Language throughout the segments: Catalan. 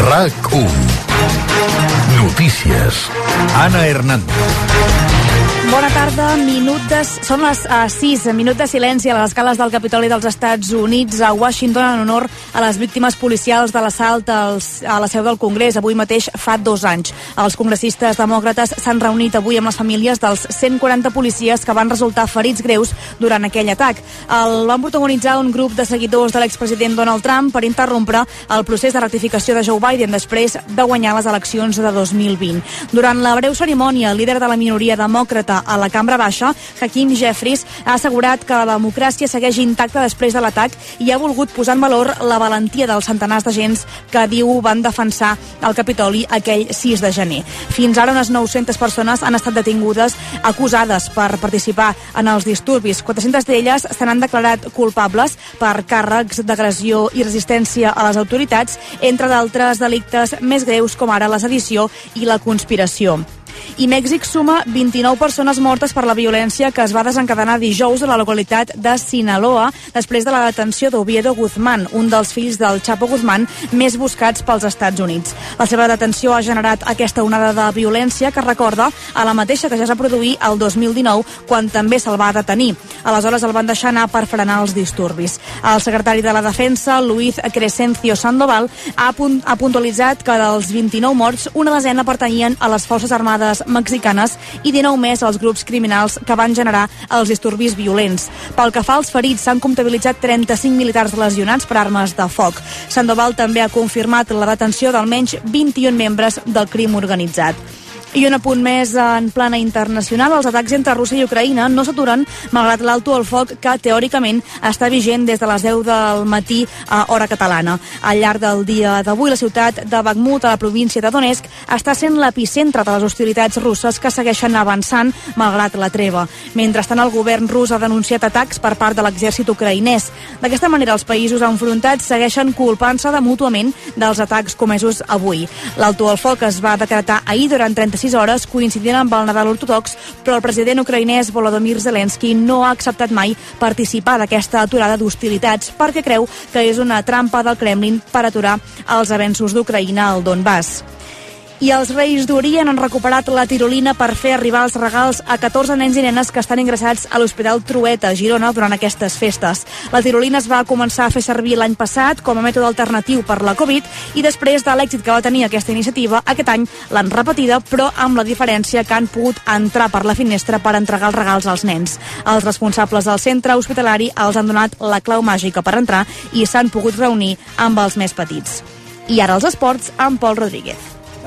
RAC1. Notícies. Anna Hernández. Bona tarda, són les 6, minut de silenci a les escales del Capitoli dels Estats Units a Washington en honor a les víctimes policials de l'assalt a la seu del Congrés avui mateix fa 2 anys. Els congressistes demòcrates s'han reunit avui amb les famílies dels 140 policies que van resultar ferits greus durant aquell atac. El van protagonitzar un grup de seguidors de l'expresident Donald Trump per interrompre el procés de ratificació de Joe Biden després de guanyar les eleccions de 2020. Durant la breu cerimònia, el líder de la minoria demòcrata a la Cambra Baixa, Hakeem Jeffries, ha assegurat que la democràcia segueix intacta després de l'atac i ha volgut posar en valor la valentia dels centenars d'agents que diu van defensar el Capitoli aquell 6 de gener. Fins ara unes 900 persones han estat detingudes acusades per participar en els disturbis. 400 d'elles se n'han declarat culpables per càrrecs d'agressió i resistència a les autoritats, entre d'altres delictes més greus com ara la sedició i la conspiració. I Mèxic suma 29 persones mortes per la violència que es va desencadenar dijous a la localitat de Sinaloa després de la detenció d'Oviedo Guzmán, un dels fills del Chapo Guzmán més buscats pels Estats Units. La seva detenció ha generat aquesta onada de violència que recorda a la mateixa que ja es va produir el 2019 quan també se'l va detenir. Aleshores el van deixar anar per frenar els disturbis. El secretari de la Defensa, Luis Crescencio Sandoval, ha puntualitzat que dels 29 morts, una desena pertanyien a les forces armades mexicanes i 19 més als grups criminals que van generar els disturbis violents. Pel que fa als ferits, s'han comptabilitzat 35 militars lesionats per armes de foc. Sandoval també ha confirmat la detenció d'almenys 21 membres del crim organitzat. I un apunt més en plana internacional, els atacs entre Rússia i Ucraïna no s'aturen malgrat l'alto al foc que teòricament està vigent des de les 10 del matí a hora catalana. Al llarg del dia d'avui, la ciutat de Bakhmut, a la província de Donetsk, està sent l'epicentre de les hostilitats russes que segueixen avançant malgrat la treva. Mentrestant, el govern rus ha denunciat atacs per part de l'exèrcit ucraïnès. D'aquesta manera, els països enfrontats segueixen culpant-se de mútuament dels atacs comesos avui. L'alto al foc es va decretar ahir durant 36 hores, coincidint amb el Nadal ortodox, però el president ucraïnès Volodymyr Zelensky no ha acceptat mai participar d'aquesta aturada d'hostilitats perquè creu que és una trampa del Kremlin per aturar els avenços d'Ucraïna al Donbass. I els Reis d'Orient han recuperat la tirolina per fer arribar els regals a 14 nens i nenes que estan ingressats a l'Hospital Trueta, a Girona, durant aquestes festes. La tirolina es va començar a fer servir l'any passat com a mètode alternatiu per la Covid i després de l'èxit que va tenir aquesta iniciativa, aquest any l'han repetida, però amb la diferència que han pogut entrar per la finestra per entregar els regals als nens. Els responsables del centre hospitalari els han donat la clau màgica per entrar i s'han pogut reunir amb els més petits. I ara els esports amb Pol Rodríguez.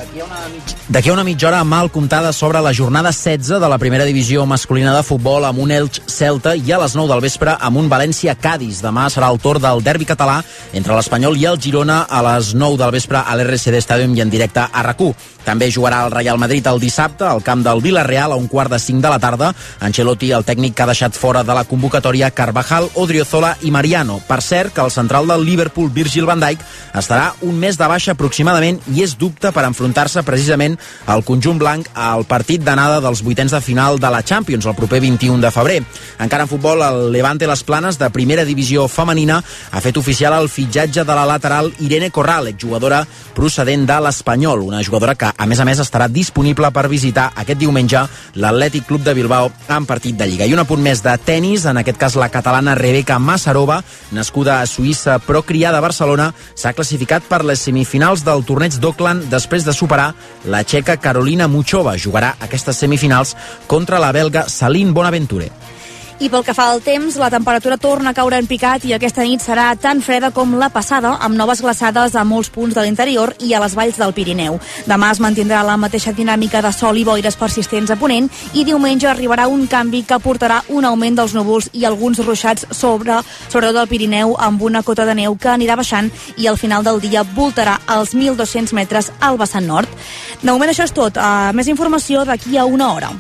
D'aquí a una mitja hora mal comptada sobre la jornada 16 de la primera divisió masculina de futbol amb un Elx-Celta i a les 9 del vespre amb un València-Cadis. Demà serà el torn del derbi català entre l'Espanyol i el Girona a les 9 del vespre a l'RCD Stadium i en directe a RAC1. També jugarà el Real Madrid el dissabte al camp del Villarreal a 4:45 de la tarda. Ancelotti, el tècnic que ha deixat fora de la convocatòria Carvajal, Odriozola i Mariano. Per cert, que el central del Liverpool, Virgil van Dijk, estarà un mes de baixa aproximadament i és dubte per enfrontar-se precisament al conjunt blanc al partit d'anada dels vuitens de final de la Champions el proper 21 de febrer. Encara en futbol, el Levante Las Planes de primera divisió femenina ha fet oficial el fitxatge de la lateral Irene Corral, exjugadora procedent de l'Espanyol, una jugadora que a més, estarà disponible per visitar aquest diumenge l'Atlètic Club de Bilbao en partit de Lliga. I un apunt més de tennis, en aquest cas la catalana Rebeka Masarova, nascuda a Suïssa però criada a Barcelona, s'ha classificat per les semifinals del torneig d'Auckland després de superar la txeca Karolina Muchova. Jugarà aquestes semifinals contra la belga Celine Bonaventure. I pel que fa al temps, la temperatura torna a caure en picat i aquesta nit serà tan freda com la passada, amb noves glaçades a molts punts de l'interior i a les valls del Pirineu. Demà es mantindrà la mateixa dinàmica de sol i boires persistents a ponent i diumenge arribarà un canvi que portarà un augment dels núvols i alguns ruixats sobretot al Pirineu amb una cota de neu que anirà baixant i al final del dia voltarà als 1.200 metres al vessant nord. De moment això és tot. Més informació d'aquí a una hora.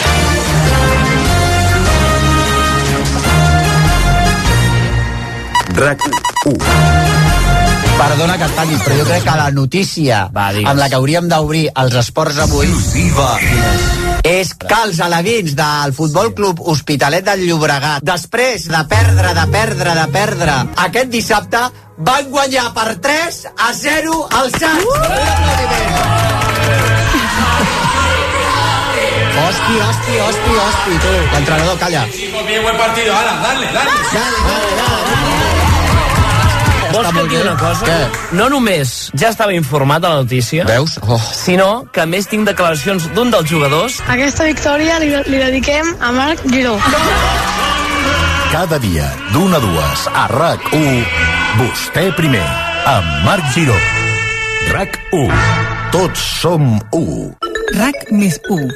RAC1. Perdona que et talli, però jo crec que la notícia amb la que hauríem d'obrir els esports avui... És que els alevins del Futbol Club Hospitalet del Llobregat, després de perdre aquest dissabte, van guanyar per 3-0 al Sants. Hosti, tu. L'entrenador, calla. Bien, buen partido. Ahora, dale. Vols que et digui una cosa? Què? No només ja estava informat de la notícia, Veus? sinó que a més tinc declaracions d'un dels jugadors. Aquesta victòria li dediquem a Marc Giró. Cada dia, d'1 a 2, a RAC1, vostè primer, amb Marc Giró. RAC1. Tots som 1. RAC més 1.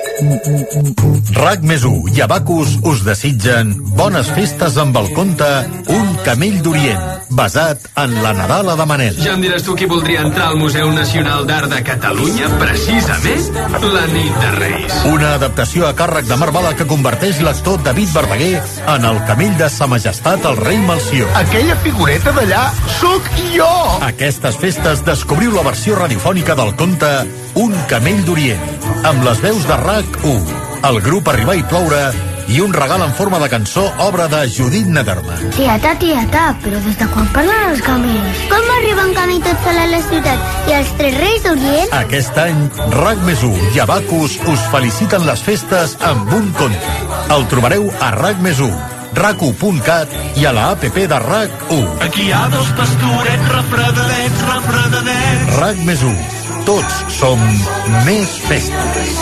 RAC més 1 i Abacus us desitgen bones festes amb el conte Un camell d'Orient, basat en la Nadala de Manel. Ja em diràs tu qui voldria entrar al Museu Nacional d'Art de Catalunya, precisament la nit de Reis. Una adaptació a càrrec de Marc Bala que converteix l'actor David Verdaguer en el camell de Sa Majestat el rei Melcior. Aquella figureta d'allà sóc jo! Aquestes festes descobriu la versió radiofònica del conte Un camell d'Orient, amb les veus de RAC1, el grup Arribar i Ploure i un regal en forma de cançó, obra de Judit Nederman. Tieta, però des de quan parlen els camells? Com arriben camí tot sol a la ciutat i els 3 reis d'Orient? Aquest any, RAC+1 i Abacus us feliciten les festes amb un conte. El trobareu a RAC+1, RAC1.cat i a la APP de RAC1. Aquí hi ha 2 pastorets refredadets. RAC+1. Tots som més festes.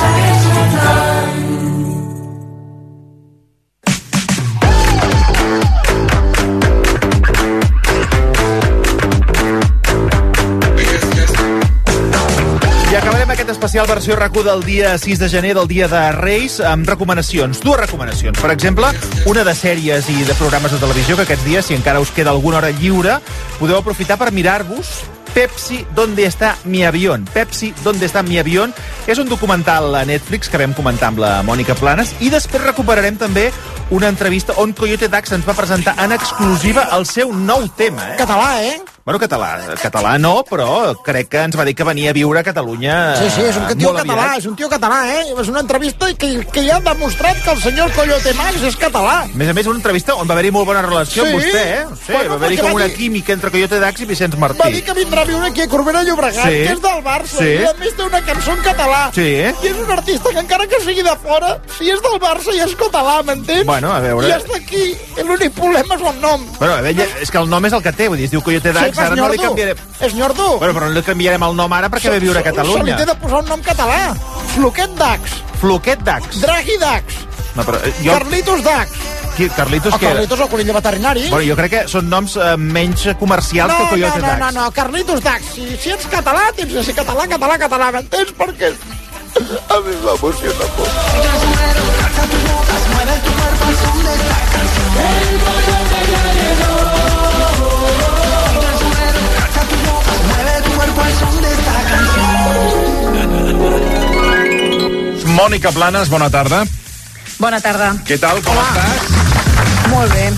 I acabarem aquest especial versió RAC1 del dia 6 de gener, del dia de Reis, amb recomanacions. 2 recomanacions. Per exemple, una de sèries i de programes de televisió que aquests dies, si encara us queda alguna hora lliure, podeu aprofitar per mirar-vos Pepsi, ¿dónde está mi avión? Pepsi, ¿dónde está mi avión? És un documental a Netflix que vam comentar amb la Mònica Planes i després recuperarem també una entrevista on Coyote Dax ens va presentar en exclusiva el seu nou tema. Català, Bueno, català no, però crec que ens va dir que venia a viure a Catalunya. Sí, és un tio català, És una entrevista que ja ha demostrat que el senyor Coyote Dax és català. A més, una entrevista on va haver-hi molt bona relació amb vostè, Sí, va haver-hi com una química entre Coyote Dax i Vicenç Martí. Va dir que vindrà a viure aquí a Corbera Llobregat, que és del Barça, i a més té una cançó en català. I és un artista que encara que sigui de fora, si és del Barça ja és català, m'entens? Bueno, a veure... I està aquí, l'únic problema és el nom. Bueno, a veure, és que el nom és el que té, vull dir, es diu Coyote Dax, ara no li canviarem... És Nyordo. Bueno, però no li canviarem el nom ara perquè ve a viure a Catalunya. Se li té de posar un nom català. Floquet Dax. Draghi Dax. No, però Carlitos Dax. Carlitos què era? Carlitos, el conill veterinari. Bueno, jo crec que són noms menys comercials que Coyote Dax. No, Carlitos Dax. Si ets català, tens de ser català, m'entens? Perquè a mi m'emociona molt. Mònica Planes, bona tarda. Bona tarda. Què tal, com estàs? Molt bé.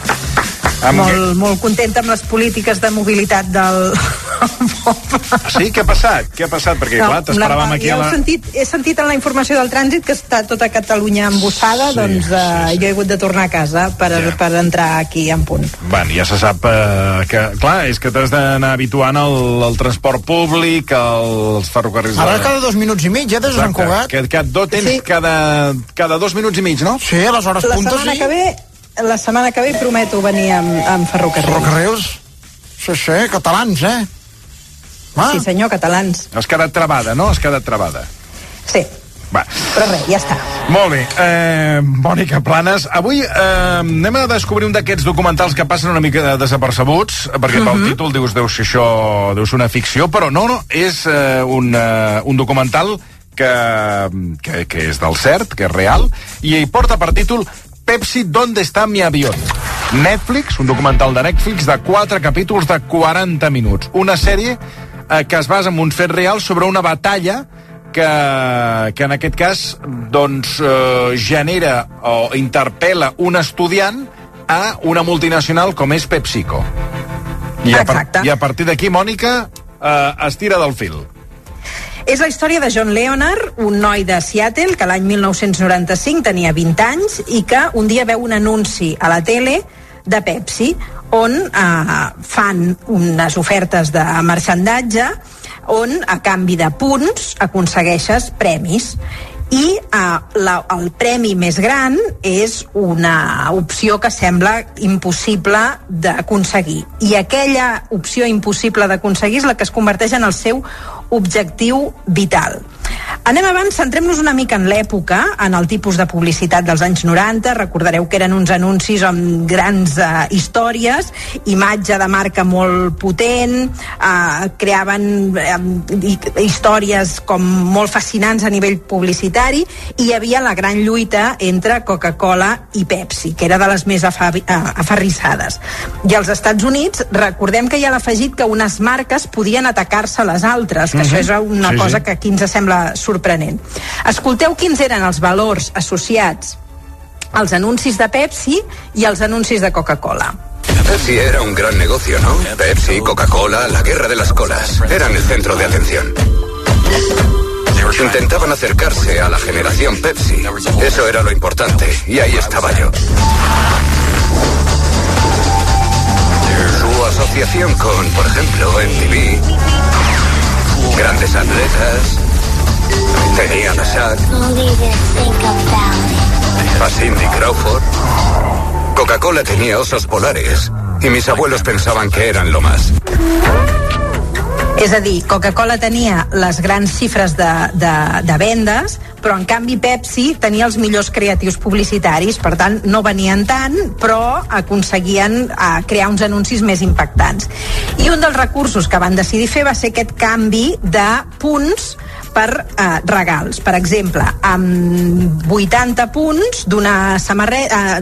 Molt contenta amb les polítiques de mobilitat del poble. Sí? Què ha passat? Perquè, clar, t'esperàvem aquí a la... He sentit en la informació del trànsit que està tota Catalunya embussada, doncs jo he hagut de tornar a casa per entrar aquí en punt. Bueno, ja se sap que, clar, és que t'has d'anar habituant al transport públic, als ferrocarrils... Ara cada 2 minuts i mig, des de Sant Cugat. Tens cada 2 minuts i mig, no? Sí, a les hores puntes, La setmana que ve prometo venir amb ferrocarrils. Ferrocarrils? Sí, catalans, Sí, senyor, catalans. Has quedat travada, no? Sí. Va. Però res, ja està. Molt bé. Mònica Planes, avui anem a descobrir un d'aquests documentals que passen una mica desapercebuts, perquè pel títol dius, deu ser una ficció, però no, és un documental que és del cert, que és real, i hi porta per títol Pepsi, ¿dónde está mi avión? Netflix, un documental de Netflix de 4 capítols de 40 minuts. Una sèrie que es basa en un fet real sobre una batalla que en aquest cas doncs genera o interpel·la un estudiant a una multinacional com és PepsiCo. I a partir d'aquí, Mònica, es tira del fil. És la història de John Leonard, un noi de Seattle que l'any 1995 tenia 20 anys i que un dia veu un anunci a la tele de Pepsi on fan unes ofertes de marxandatge on a canvi de punts aconsegueixes premis i el premi més gran és una opció que sembla impossible d'aconseguir i aquella opció impossible d'aconseguir és la que es converteix en el seu objectiu vital. Anem abans, centrem-nos una mica en l'època, en el tipus de publicitat dels anys 90. Recordareu que eren uns anuncis amb grans històries, imatge de marca molt potent, creaven històries com molt fascinants a nivell publicitari, i hi havia la gran lluita entre Coca-Cola i Pepsi, que era de les més aferrissades. I als Estats Units, recordem que hi ha l'afegit que unes marques podien atacar-se a les altres, que això és una cosa que aquí ens sembla sorprenent. Escolteu quins eren els valors associats als anuncis de Pepsi i als anuncis de Coca-Cola. Pepsi era un gran negocio, ¿no? Pepsi, Coca-Cola, la guerra de las colas. Eran el centro de atención. Intentaban acercarse a la generación Pepsi. Eso era lo importante, y ahí estaba yo. Su asociación con, por ejemplo, MTV, grandes atletas, tenían a Shaq, a Cindy Crawford. Coca-Cola tenía osos polares y mis abuelos pensaban que eran lo más. És a dir, Coca-Cola tenia les grans xifres de vendes, però en canvi Pepsi tenia els millors creatius publicitaris, per tant no venien tant, però aconseguien crear uns anuncis més impactants. I un dels recursos que van decidir fer va ser aquest canvi de punts per regals. Per exemple, amb 80 punts d'una samarreta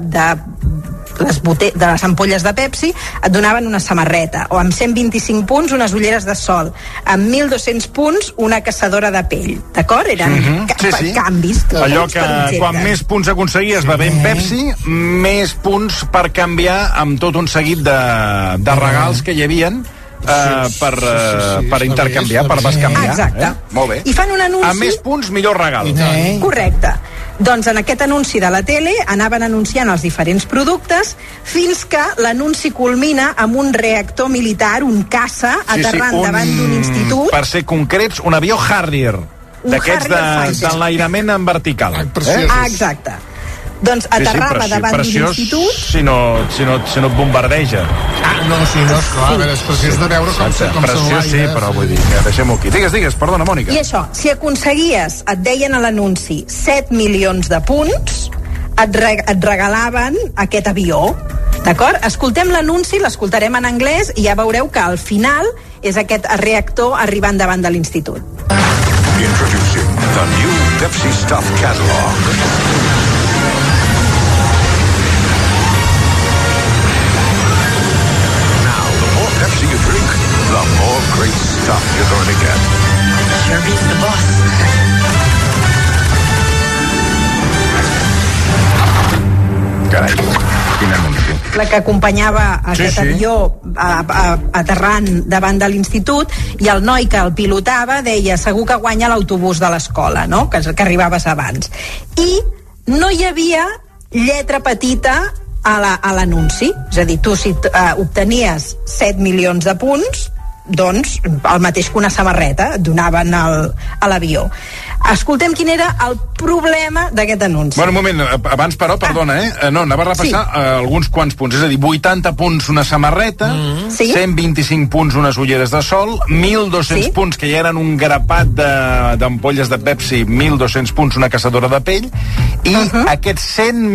de les ampolles de Pepsi et donaven una samarreta, o amb 125 punts unes ulleres de sol, amb 1.200 punts una caçadora de pell, d'acord? Eren canvis. Allò que quan més punts aconseguies bevent Pepsi, més punts per canviar amb tot un seguit de regals que hi havien per intercanviar, per bescanviar. Exacte. Molt bé. I fan un anunci... A més punts, millor regal. Correcte. Doncs en aquest anunci de la tele anaven anunciant els diferents productes fins que l'anunci culmina amb un reactor militar, un caça, aterrant davant d'un institut. Per ser concrets, un avió Harrier, d'aquests d'enlairament en vertical. Exacte. Doncs aterrava davant d'un institut... Si no et bombardeja. Esclar, a veure, és preciós de veure com s'enlaira. Sí, però vull dir, deixem-ho aquí. Digues, perdona, Mònica. I això, si aconseguies, et deien a l'anunci 7 milions de punts, et regalaven aquest avió. D'acord? Escoltem l'anunci, l'escoltarem en anglès i ja veureu que al final és aquest reactor arribant davant de l'institut. Introducing the new Pepsi Stuff Catalog. Pepsi you drink, the more great stuff you're going to get. Sure beats the boss. Carai, quin anunci. La que acompanyava aquest avió aterrant davant de l'institut, i el noi que el pilotava deia segur que guanya l'autobús de l'escola, no? que arribaves abans. I no hi havia lletra petita a l'anunci, és a dir, tu si obtenies 7 milions de punts, doncs el mateix que una samarreta et donaven a l'avió. Escoltem quin era el problema d'aquest anunci. Bueno, un moment, abans però, perdona, no, anava a repassar alguns quants punts, és a dir, 80 punts una samarreta, 125 punts unes ulleres de sol, 1.200 punts que ja eren un grapat d'ampolles de Pepsi, 1.200 punts una caçadora de pell, i aquests 7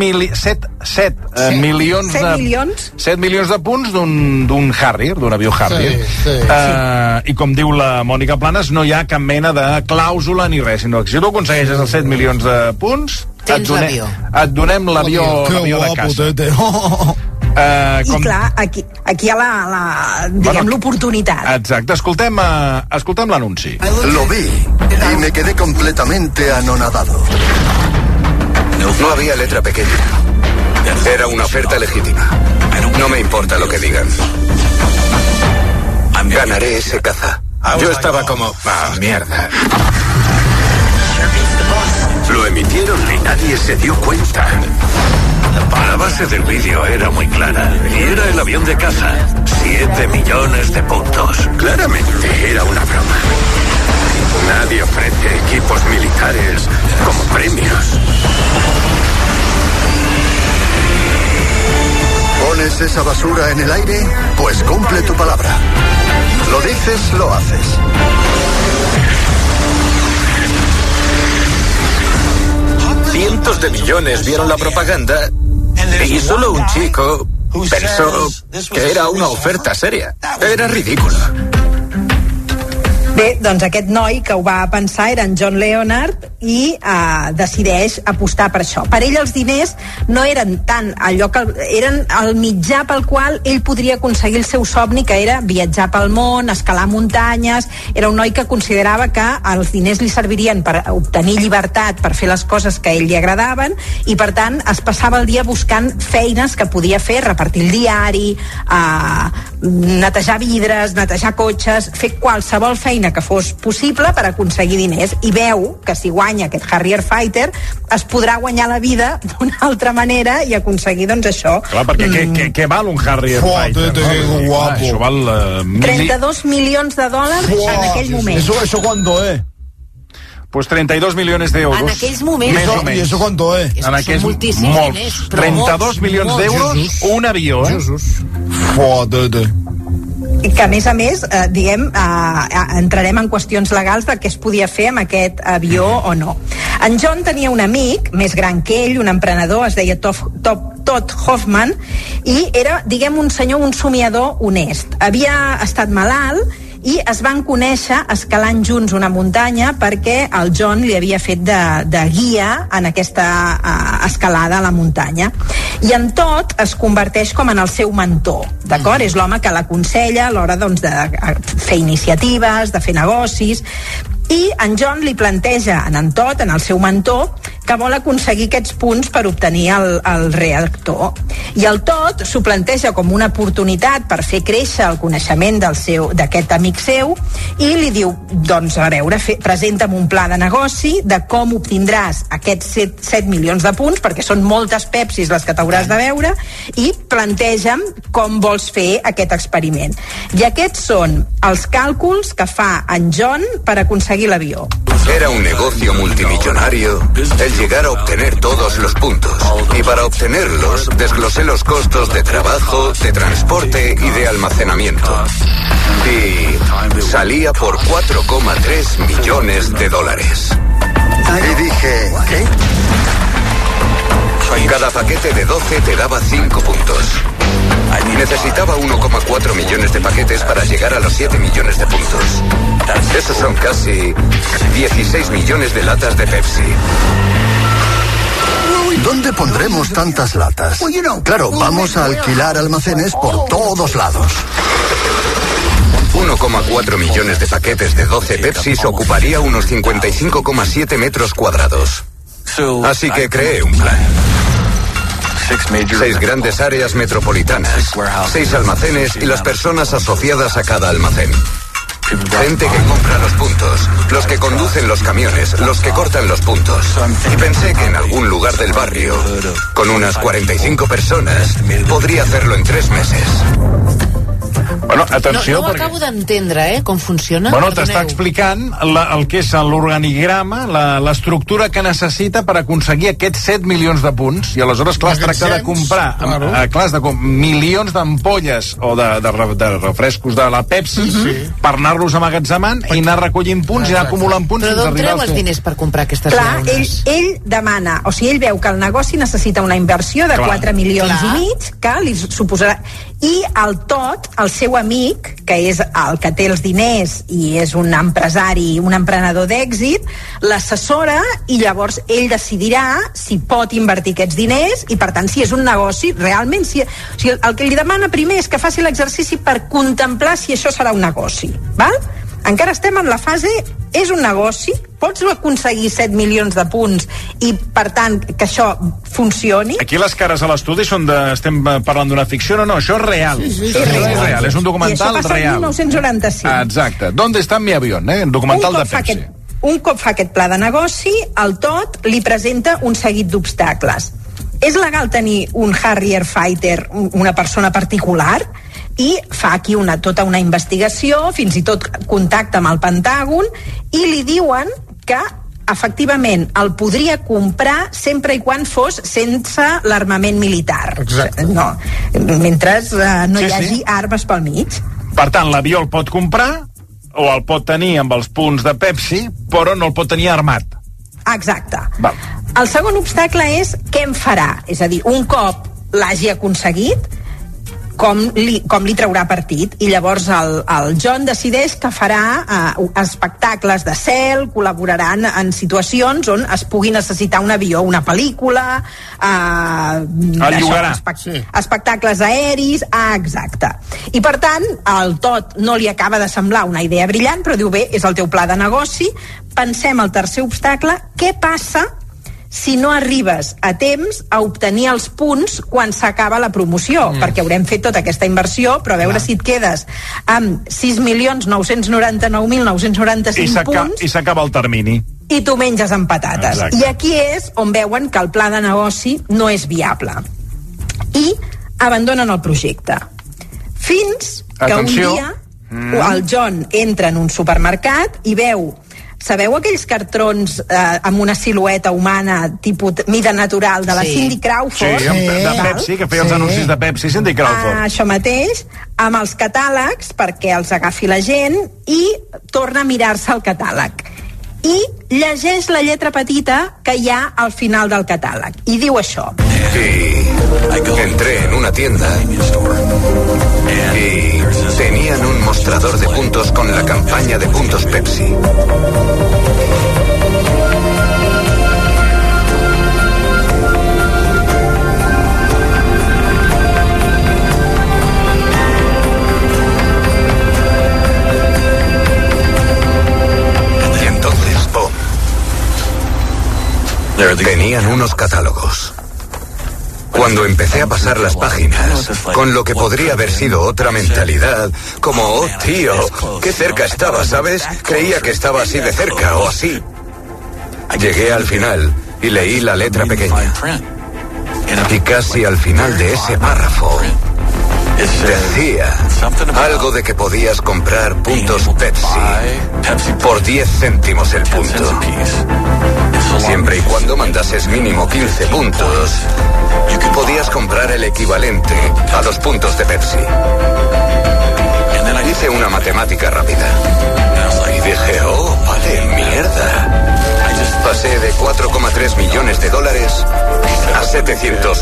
milions de punts d'un Harrier, d'un avió Harrier. I com diu la Mònica Planes, no hi ha cap mena de clàusula ni res, sinó que si tu aconsegueixes els 7 milions de punts, et donem l'avió de casa. I clar, aquí hi ha l'oportunitat. Exacte, escoltem l'anunci. Lo vi y me quedé completamente anonadado. No había letra pequeña. Era una oferta legítima. No me importa lo que digan. Ganaré ese caza. Yo estaba como, mierda. Lo emitieron y nadie se dio cuenta. La base del vídeo era muy clara y era el avión de caza. 7 millones de puntos. Claramente era una broma. Nadie ofrece equipos militares como premios. ¿Pones esa basura en el aire? Pues cumple tu palabra. Lo dices, lo haces. Cientos de millones vieron la propaganda y solo un chico pensó que era una oferta seria. Era ridículo. Bé, doncs aquest noi que ho va pensar era en John Leonard i decideix apostar per això. Per ell els diners no eren tant allò que eren el mitjà pel qual ell podria aconseguir el seu somni, que era viatjar pel món, escalar muntanyes. Era un noi que considerava que els diners li servirien per obtenir llibertat, per fer les coses que a ell li agradaven, i per tant es passava el dia buscant feines que podia fer, repartir el diari, netejar vidres, netejar cotxes, fer qualsevol feina que fos possible per aconseguir diners, i veu que si guanya aquest Harrier Fighter es podrà guanyar la vida d'una altra manera i aconseguir doncs això. Clar, perquè què val un Harrier Fighter? Això val 32 milions de dòlars en aquell moment. ¿Eso cuánto es? Pues 32 millones de euros. En aquells moments. ¿Y eso cuánto es? En aquells molts. 32 milions d'euros, un avió, I que, a més, diguem, entrarem en qüestions legals de què es podia fer amb aquest avió o no. En John tenia un amic més gran que ell, un emprenedor, es deia Todd Hoffman, i era, diguem, un senyor, un somiador honest. Havia estat malalt i es van conèixer escalant junts una muntanya perquè el John li havia fet de guia en aquesta escalada a la muntanya. I en Todd es converteix com en el seu mentor, d'acord? És l'home que l'aconsella a l'hora doncs, de fer iniciatives, de fer negocis, i en John li planteja en Todd, en el seu mentor, que vol aconseguir aquests punts per obtenir el reactor. I el Todd s'ho planteja com una oportunitat per fer créixer el coneixement d'aquest amic seu, i li diu, doncs, a veure, presenta'm un pla de negoci de com obtindràs aquests 7 milions de punts, perquè són moltes Pepsis les que t'hauràs de veure, i planteja'm com vols fer aquest experiment. I aquests són els càlculs que fa en John per aconseguir l'avió. Era un negocio multimillonario el llegar a obtener todos los puntos. Y para obtenerlos, desglosé los costos de trabajo, de transporte y de almacenamiento. Y salía por 4,3 millones de dólares. Y dije, ¿qué? Cada paquete de 12 te daba 5 puntos. Necesitaba 1,4 millones de paquetes para llegar a los 7 millones de puntos. Esos son casi 16 millones de latas de Pepsi. ¿Dónde pondremos tantas latas? Claro, vamos a alquilar almacenes por todos lados. 1,4 millones de paquetes de 12 Pepsis ocuparía unos 55,7 metros cuadrados. Así que creé un plan. 6 grandes áreas metropolitanas, 6 almacenes y las personas asociadas a cada almacén. Gente que compra los puntos, los que conducen los camiones, los que cortan los puntos. Y pensé que en algún lugar del barrio, con unas 45 personas, podría hacerlo en 3 meses. Bueno, atenció, no ho acabo d'entendre, com funciona. Bueno, t'està explicant el que és l'organigrama, l'estructura que necessita per aconseguir aquests 7 milions de punts, i aleshores, clar, es tracta de comprar milions d'ampolles o de refrescos de la Pepsi per anar-los amagatzemant i anar recollint punts i anar acumulant punts. Però d'on treu els diners per comprar aquestes llaunes? Ell demana, o sigui, ell veu que el negoci necessita una inversió de 4 milions i mig, que li suposarà... I el Todd, el seu amic, que és el que té els diners i és un empresari, un emprenedor d'èxit, l'assessora, i llavors ell decidirà si pot invertir aquests diners i, per tant, si és un negoci realment. O sigui, el que li demana primer és que faci l'exercici per contemplar si això serà un negoci, val? encara estem en la fase, és un negoci, pots aconseguir 7 milions de punts i, per tant, que això funcioni. Aquí les cares a l'estudi són estem parlant d'una ficció, no, això és real. Sí. És real, és un documental real. I això passa el 1995. Exacte. ¿Dónde está mi avión? Documental de Pepsi. Un cop fa aquest pla de negoci, el Todd li presenta un seguit d'obstacles. És legal tenir un Harrier Fighter, una persona particular, i fa aquí tota una investigació, fins i tot contacta amb el Pentàgon, i li diuen que efectivament el podria comprar sempre i quan fos sense l'armament militar. Exacte. No, mentre no hi hagi armes pel mig. Per tant, l'avió el pot comprar o el pot tenir amb els punts de Pepsi, però no el pot tenir armat. Exacte. Val. El segon obstacle és què en farà. És a dir, un cop l'hagi aconseguit, com li traurà partit. I llavors el John decideix que farà espectacles de cel, col·laboraran en situacions on es pugui necessitar un avió, una pel·lícula, espectacles aeris, exacte. I per tant, al Todd no li acaba de semblar una idea brillant, però diu, bé, és el teu pla de negoci, pensem el tercer obstacle, què passa si no arribes a temps a obtenir els punts quan s'acaba la promoció, perquè haurem fet tota aquesta inversió, però a veure si et quedes amb 6.999.995 punts i s'acaba el termini. I tu menges amb patates. Exacte. I aquí és on veuen que el pla de negoci no és viable. I abandonen el projecte. Fins que un dia el John entra en un supermercat i veu, sabeu aquells cartrons amb una silueta humana tipus mida natural de la Cindy Crawford? Sí, de Pepsi, que feia els anuncis de Pepsi, Cindy Crawford. Això mateix, amb els catàlegs perquè els agafi la gent i torna a mirar-se el catàleg. I llegeix la lletra petita que hi ha al final del catàleg. I diu això. Entré en una tienda y tenían un mostrador de puntos con la campaña de puntos Pepsi. Y entonces, ¡pum! Tenían unos catálogos. Cuando empecé a pasar las páginas, con lo que podría haber sido otra mentalidad, como, oh tío, qué cerca estaba, ¿sabes? Creía que estaba así de cerca o así. Llegué al final y leí la letra pequeña. Y casi al final de ese párrafo decía algo de que podías comprar puntos Pepsi por 10 céntimos el punto. Siempre y cuando mandases mínimo 15 puntos, podías comprar el equivalente a los puntos de Pepsi. Hice una matemática rápida y dije, oh, vale, mierda. Pasé de $4,3 millones a 700.000.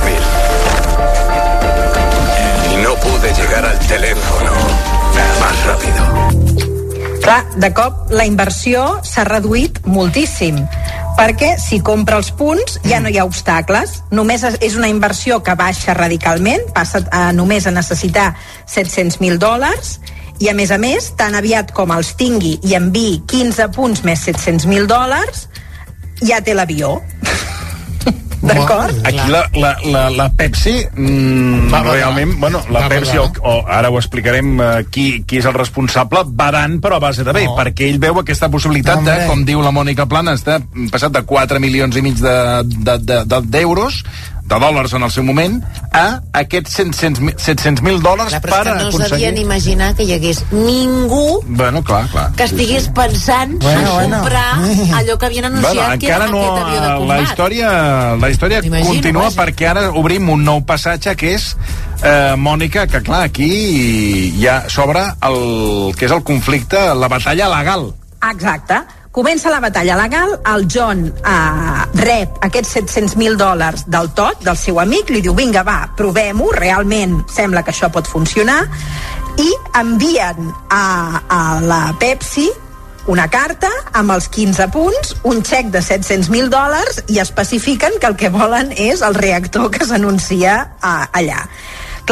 Y no pude llegar al teléfono más rápido. Clar, de cop la inversió s'ha reduït moltíssim, perquè si compra els punts ja no hi ha obstacles, només és una inversió que baixa radicalment, passa només a necessitar $700.000, i a més, tan aviat com els tingui i enviï 15 punts més $700.000, ja té l'avió. D'acord? Aquí la Pepsi realment, bueno, la Pepsi o ara ho explicarem qui és el responsable, badant però a base de bé, perquè ell veu aquesta possibilitat de, com diu la Mònica Planas, de passat de 4,5 milions d'euros, de dòlars en el seu moment, a aquests $700.000 per aconseguir... Però és que no es devien imaginar que hi hagués ningú que estigués pensant en comprar allò que havien anunciat que era aquest avió de combat. La història continua perquè ara obrim un nou passatge que és, Mònica, que clar, aquí ja s'obre el que és el conflicte, la batalla legal. Exacte. Comença la batalla legal, el John rep aquests $700.000 del Todd, del seu amic, li diu, vinga, va, provem-ho, realment sembla que això pot funcionar, i envien a la Pepsi una carta amb els 15 punts, un xec de $700.000 i especifiquen que el que volen és el reactor que s'anuncia allà. Clar,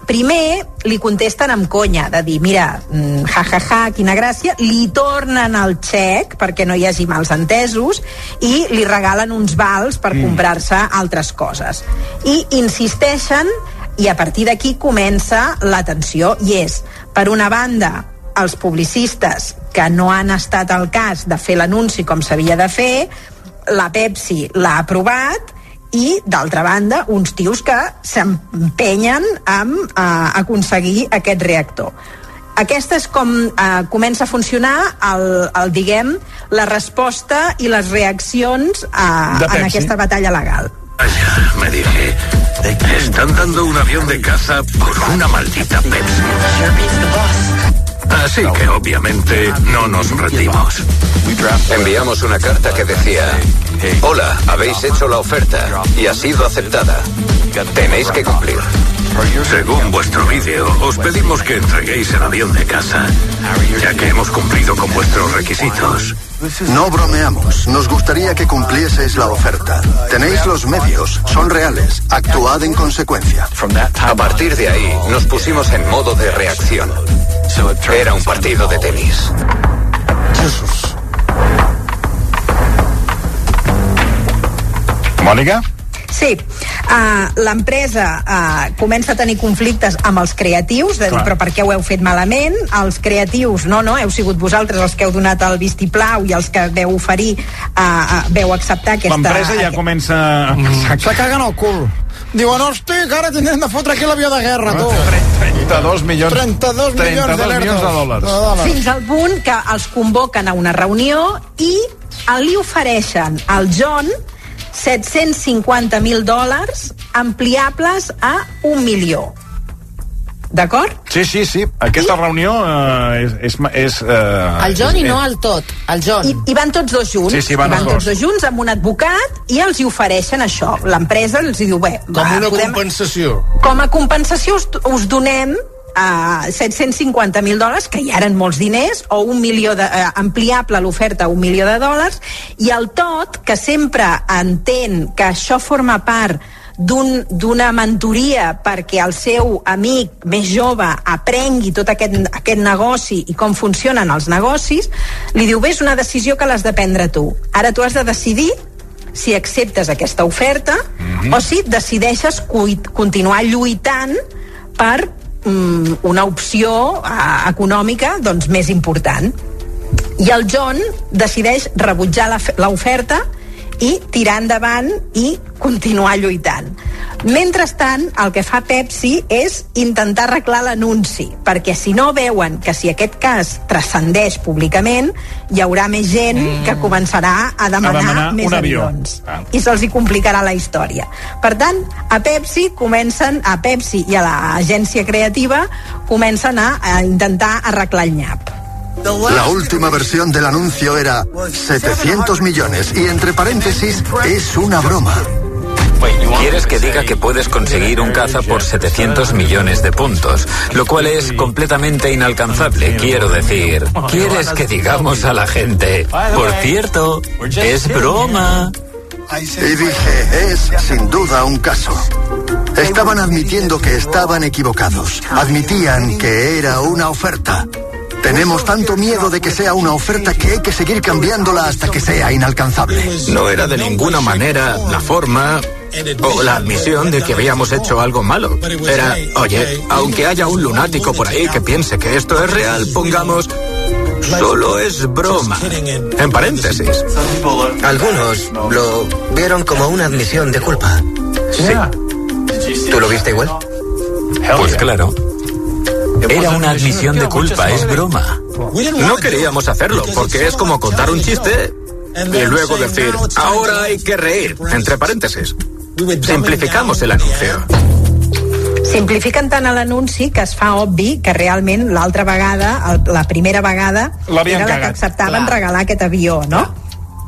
primer li contesten amb conya, de dir, mira, quina gràcia, li tornen el xec perquè no hi hagi mals entesos i li regalen uns vals per comprar-se altres coses. I insisteixen, i a partir d'aquí comença la tensió, i és, per una banda, els publicistes que no han estat al cas de fer l'anunci com s'havia de fer, la Pepsi l'ha aprovat, i, d'altra banda, uns tios que s'empenyen amb aconseguir aquest reactor. Aquesta és com comença a funcionar diguem, la resposta i les reaccions en aquesta batalla legal. Vaya, me dije, están dando un avión de caza por una maldita Pepsi. Así que obviamente no nos rendimos. Enviamos una carta que decía: hola, habéis hecho la oferta y ha sido aceptada. Tenéis que cumplir. Según vuestro vídeo, os pedimos que entreguéis el avión de caza, ya que hemos cumplido con vuestros requisitos. No bromeamos, nos gustaría que cumplieseis la oferta. Tenéis los medios, son reales, actuad en consecuencia. A partir de ahí, nos pusimos en modo de reacción. Era un partido de tenis. Mònica? Sí, l'empresa comença a tenir conflictes amb els creatius, de dir, però per què ho heu fet malament? Els creatius, no, heu sigut vosaltres els que heu donat el vistiplau i els que veu oferir, veu acceptar aquesta... L'empresa ja comença... Se caguen al cul. Diuen, hosti, que ara tindrem de fotre aquí l'avió de guerra, tu. 32 milions de dòlars. Fins al punt que els convoquen a una reunió i li ofereixen al John $750.000 ampliables a $1 milió. D'acord? Sí. Aquesta reunió és el John i no el tot, el John. I van tots dos junts. Sí, van tots dos junts amb un advocat i els hi ofereixen això. L'empresa els diu, compensació. Com a compensació us donem $750.000, que ja eren molts diners, o $1 milió ampliable l'oferta a $1 milió, i el tot, que sempre entén que això forma part d'una mentoria perquè el seu amic més jove aprengui tot aquest negoci i com funcionen els negocis, li diu, bé, és una decisió que l'has de prendre tu. Ara tu has de decidir si acceptes aquesta oferta o si decideixes continuar lluitant per una opció econòmica doncs més important. I el John decideix rebutjar l'oferta i tirar endavant i continuar lluitant. Mentrestant, el que fa Pepsi és intentar arreglar l'anunci, perquè si no veuen que si aquest cas transcendeix públicament, hi haurà més gent que començarà a demanar més avions. I se'ls hi complicarà la història. Per tant, a Pepsi i a l'agència creativa comencen a intentar arreglar el nyap. La última versión del anuncio era 700 millones y entre paréntesis es una broma. ¿Quieres que diga que puedes conseguir un caza por 700 millones de puntos? Lo cual es completamente inalcanzable, quiero decir. ¿Quieres que digamos a la gente? Por cierto, es broma. Y dije, es sin duda un caso. Estaban admitiendo que estaban equivocados. Admitían que era una oferta. Tenemos tanto miedo de que sea una oferta que hay que seguir cambiándola hasta que sea inalcanzable. No era de ninguna manera la forma o la admisión de que habíamos hecho algo malo. Era, oye, aunque haya un lunático por ahí que piense que esto es real, pongamos, solo es broma. En paréntesis. Algunos lo vieron como una admisión de culpa. Sí. ¿Tú lo viste igual? Pues claro. Era una admisión de culpa, es broma. No queríamos hacerlo, porque es como contar un chiste y luego decir, ahora hay que reír, entre paréntesis. Simplificamos el anuncio. Simplifiquen tant l'anunci que es fa obvi que realment l'altra vegada, la primera vegada, era la que acceptaven regalar aquest avió, no?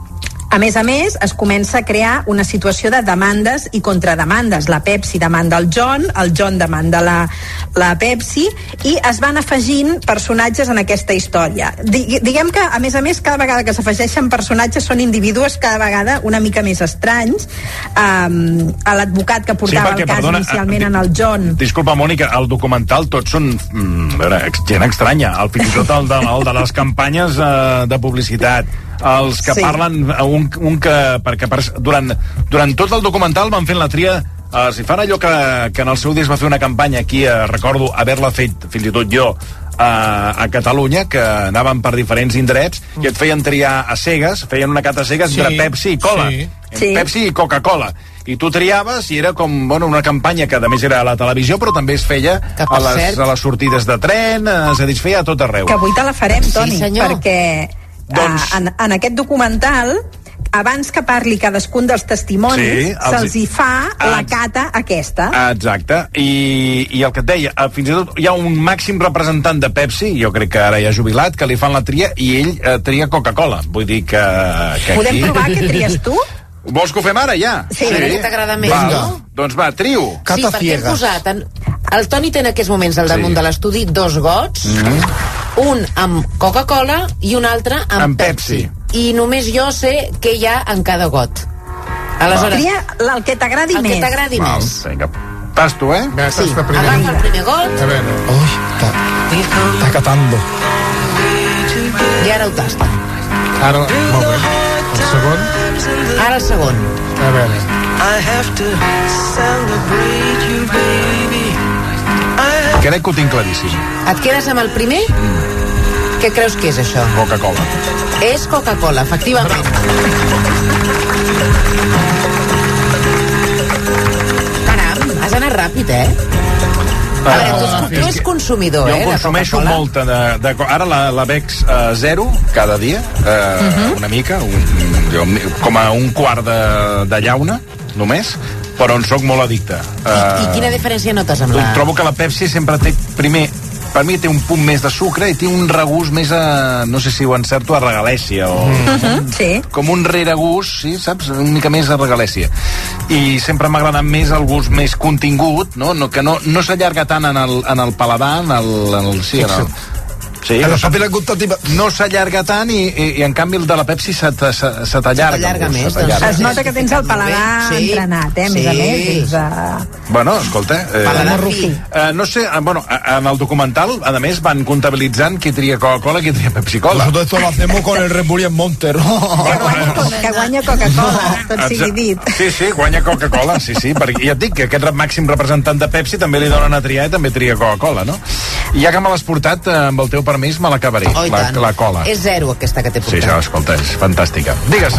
A més, es comença a crear una situació de demandes i contrademandes. La Pepsi demanda el John demanda la Pepsi, i es van afegint personatges en aquesta història. Diguem que, a més, cada vegada que s'afegeixen personatges són individus cada vegada una mica més estranys. L'advocat que portava el cas inicialment en el John... Disculpa, Mònica, el documental tots són gent estranya. Fins i tot el de les campanyes de publicitat, els que parlen, perquè durant tot el documental van fent la tria, si fan allò que en el seu dia es va fer una campanya aquí, recordo haver-la fet fins i tot jo a Catalunya, que anaven per diferents indrets i et feien triar a cegues, feien una cata a cegues entre Pepsi i Cola, Pepsi i Coca-Cola, i tu triaves i era com una campanya que a més era a la televisió, però també es feia a les sortides de tren, és a dir, es feia a tot arreu. Que avui te la farem, Toni, perquè en aquest documental, abans que parli cadascun dels testimonis, se'ls hi fa la cata aquesta. Exacte, i el que et deia, fins i tot hi ha un màxim representant de Pepsi, jo crec que ara ja jubilat, que li fan la tria i ell tria Coca-Cola. Vull dir que podem provar què tries tu? Vols que ho fem ara, ja? Sí, a veure què t'agrada més, no? Doncs va, trio. Sí, perquè hem posat... El Toni té en aquests moments al damunt de l'estudi 2 gots, un amb Coca-Cola i un altre amb Pepsi. I només jo sé què hi ha en cada got. Aleshores... Tria el que t'agradi més. El que t'agradi més. Vinga, tasto, Sí, agafa el primer got. A veure... Ui, està catando. I ara ho tasta. Ara, molt bé. El segon? Ara el segon. A veure... Crec que ho tinc claríssim. Et quedes amb el primer? Què creus que és això? Coca-Cola. És Coca-Cola, efectivament. Caram, has anat ràpid, A veure, tu ets consumidor, jo consumeixo molta ara la bec zero cada dia, una mica, com a un quart de llauna només, però en soc molt addicte. I quina diferència notes amb la... Trobo que la Pepsi sempre té, primer, per mi té un punt més de sucre i té un regust més no sé si ho encerto, a regalèssia o... com un reregust, sí, saps? Una mica més a regalèssia. I sempre m'ha agradat més el gust més contingut, que no s'allarga tant en el paladar, no s'allarga tant i en canvi el de la Pepsi se t'allarga més. Es nota que tens el paladar entrenat, a més. Bueno, escolta, no sé, en el documental a més van comptabilitzant qui tria Coca-Cola i qui tria Pepsi-Cola. Nosotros esto lo hacemos con el Red Bull en Monter. Que guanya Coca-Cola, tot sigui dit. Sí, guanya Coca-Cola, sí, perquè ja et dic que aquest màxim representant de Pepsi també li donen a triar i també tria Coca-Cola, no? I ja que me l'has portat, amb el teu permís me l'acabaré, la cola. És zero aquesta que t'he portat. Sí, això, escolta, és fantàstica. Digues,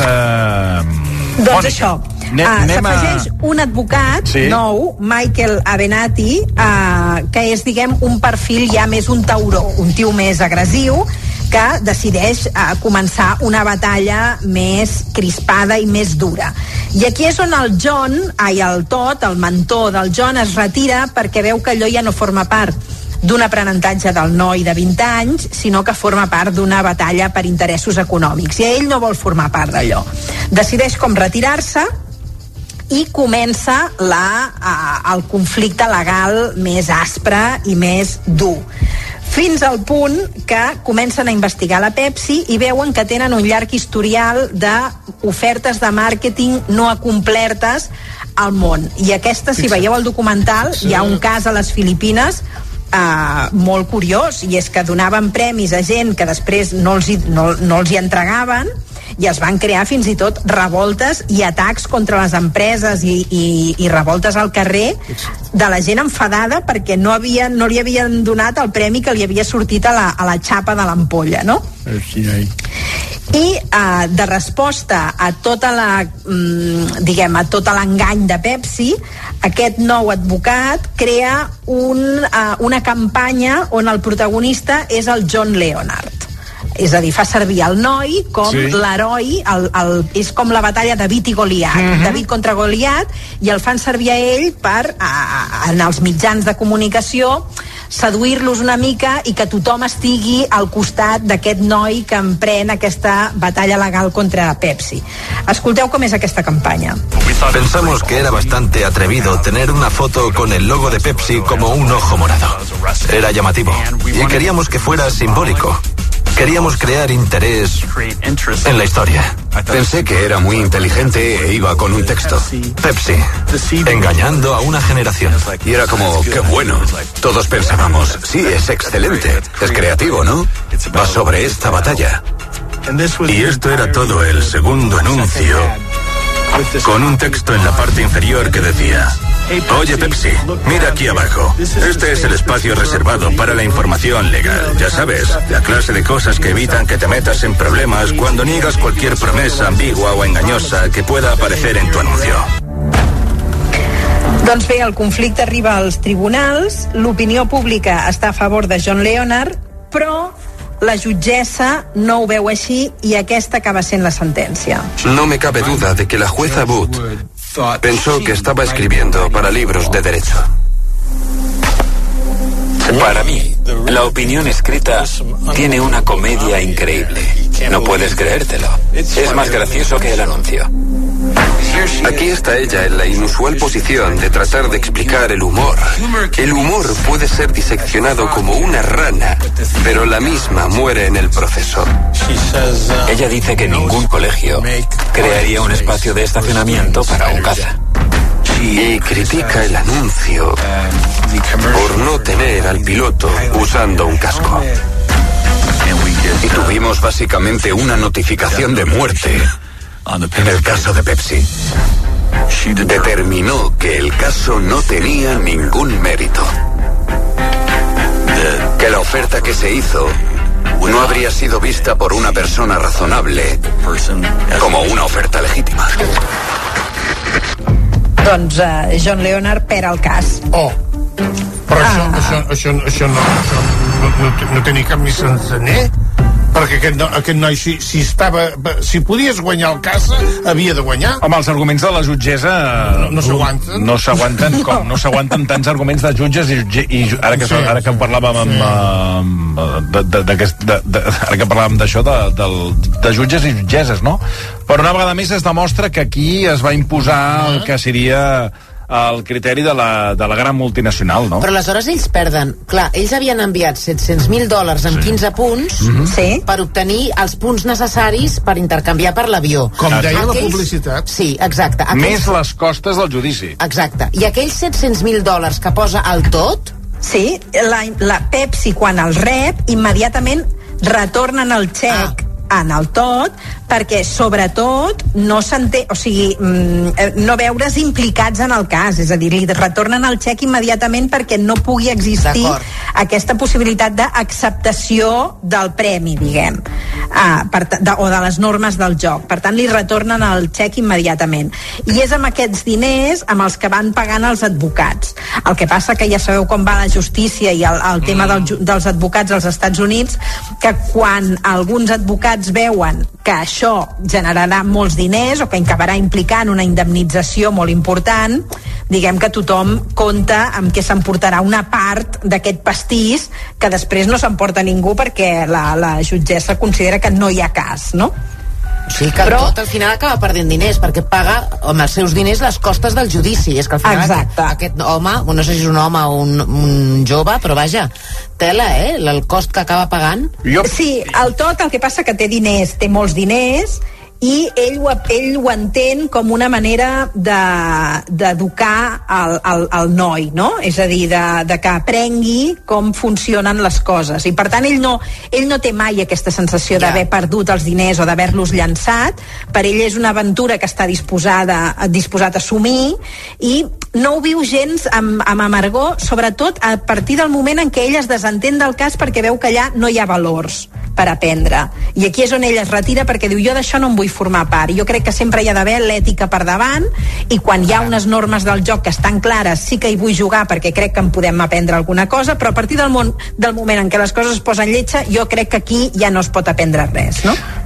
doncs això, s'afegeix un advocat nou, Michael Avenatti, que és, diguem, un perfil ja més un tauró, un tio més agressiu, que decideix començar una batalla més crispada i més dura. I aquí és on el John, el Todd, el mentor del John, es retira perquè veu que allò ja no forma part d'un aprenentatge del noi de 20 anys, sinó que forma part d'una batalla per interessos econòmics. I ell no vol formar part d'allò. Decideix com retirar-se i comença el conflicte legal més aspre i més dur. Fins al punt que comencen a investigar la Pepsi i veuen que tenen un llarg historial d'ofertes de màrqueting no acomplertes al món. I aquesta, si veieu el documental, hi ha un cas a les Filipines molt curiós, i és que donaven premis a gent que després no els hi entregaven, i es van crear fins i tot revoltes i atacs contra les empreses i revoltes al carrer de la gent enfadada perquè no li havien donat el premi que li havia sortit a la xapa de l'ampolla, no? I de resposta a tota a tot l'engany de Pepsi, aquest nou advocat crea una campanya on el protagonista és el John Leonard. És a dir, fa servir el noi com l'heroi, és com la batalla de David i Goliat, David contra Goliat, i el fan servir a ell per, en els mitjans de comunicació, seduir-los una mica i que tothom estigui al costat d'aquest noi que emprèn aquesta batalla legal contra Pepsi. Escolteu com és aquesta campanya. Pensamos que era bastante atrevido tener una foto con el logo de Pepsi como un ojo morado. Era llamativo y queríamos que fuera simbólico. Queríamos crear interés en la historia. Pensé que era muy inteligente e iba con un texto. Pepsi, engañando a una generación. Y era como, qué bueno. Todos pensábamos, sí, es excelente. Es creativo, ¿no? Va sobre esta batalla. Y esto era todo el segundo anuncio, con un texto en la parte inferior que decía: oye Pepsi, mira aquí abajo. Este es el espacio reservado para la información legal. Ya sabes, la clase de cosas que evitan que te metas en problemas cuando niegas cualquier promesa ambigua o engañosa que pueda aparecer en tu anuncio. Doncs bé, el conflicte arriba als tribunals, l'opinió pública està a favor de John Leonard, però la jutgessa no ho veu així i aquesta acaba sent la sentència. No me cabe duda de que la jueza Booth pensó que estaba escribiendo para libros de derecho. Para mí, la opinión escrita tiene una comedia increíble. No puedes creértelo. Es más gracioso que el anuncio. Aquí está ella en la inusual posición de tratar de explicar el humor. El humor puede ser diseccionado como una rana, pero la misma muere en el proceso. Ella dice que ningún colegio crearía un espacio de estacionamiento para un caza. Y critica el anuncio por no tener al piloto usando un casco. Y tuvimos básicamente una notificación de muerte en el caso de Pepsi. Determinó que el caso no tenía ningún mérito. Que la oferta que se hizo no habría sido vista por una persona razonable como una oferta legítima. Doncs John Leonard perd el cas. Però això no tenia cap ni sensaner, perquè aquest noi si podies guanyar el cas havia de guanyar. Home, els arguments de la jutgessa no s'aguanten. No s'aguanten tants arguments de jutges i ara que parlàvem ara que parlàvem d'això de jutges i jutgesses, no? Però una vegada més es demostra que aquí es va imposar el que seria el criteri de la gran multinacional, no? Però aleshores ells perden. Clar, ells havien enviat $700.000 amb 15 punts per obtenir els punts necessaris per intercanviar per l'avió. Com deia la publicitat. Sí, exacte. Més les costes del judici. Exacte. I aquells $700.000 que posa al tot... Sí, la Pepsi, quan el rep, immediatament retornen el xec en el tot, perquè sobretot no s'entén, o sigui, no veure's implicats en el cas, és a dir, li retornen el xec immediatament perquè no pugui existir aquesta possibilitat d'acceptació del premi, diguem, o de les normes del joc. Per tant, li retornen el xec immediatament. I és amb aquests diners amb els que van pagant els advocats. El que passa que ja sabeu com va la justícia i el tema dels advocats als Estats Units, que quan alguns advocats veuen que això generarà molts diners o que acabarà implicant una indemnització molt important, diguem que tothom compta amb què s'emportarà una part d'aquest pastís que després no s'emporta ningú perquè la jutgessa considera que no hi ha cas, no? Sí, que tot al final acaba perdent diners perquè paga amb els seus diners les costes del judici. És que al final aquest home, no sé si és un home o un jove, però vaja, tela, el cost que acaba pagant. Sí, el tot, el que passa que té diners, té molts diners, i ell ho entén com una manera d'educar el noi, no? És a dir, de que aprengui com funcionen les coses. I per tant ell no té mai aquesta sensació d'haver perdut els diners o d'haver-los llançat. Per ell és una aventura que està disposat a assumir i no ho viu gens amb amargor, sobretot a partir del moment en què ell es desentén del cas perquè veu que allà no hi ha valors per aprendre. I aquí és on ell es retira perquè diu, jo d'això no en vull formar part. Jo crec que sempre hi ha d'haver l'ètica per davant i quan hi ha unes normes del joc que estan clares sí que hi vull jugar perquè crec que en podem aprendre alguna cosa, però a partir del moment en què les coses es posen lletja, jo crec que aquí ja no es pot aprendre res, no?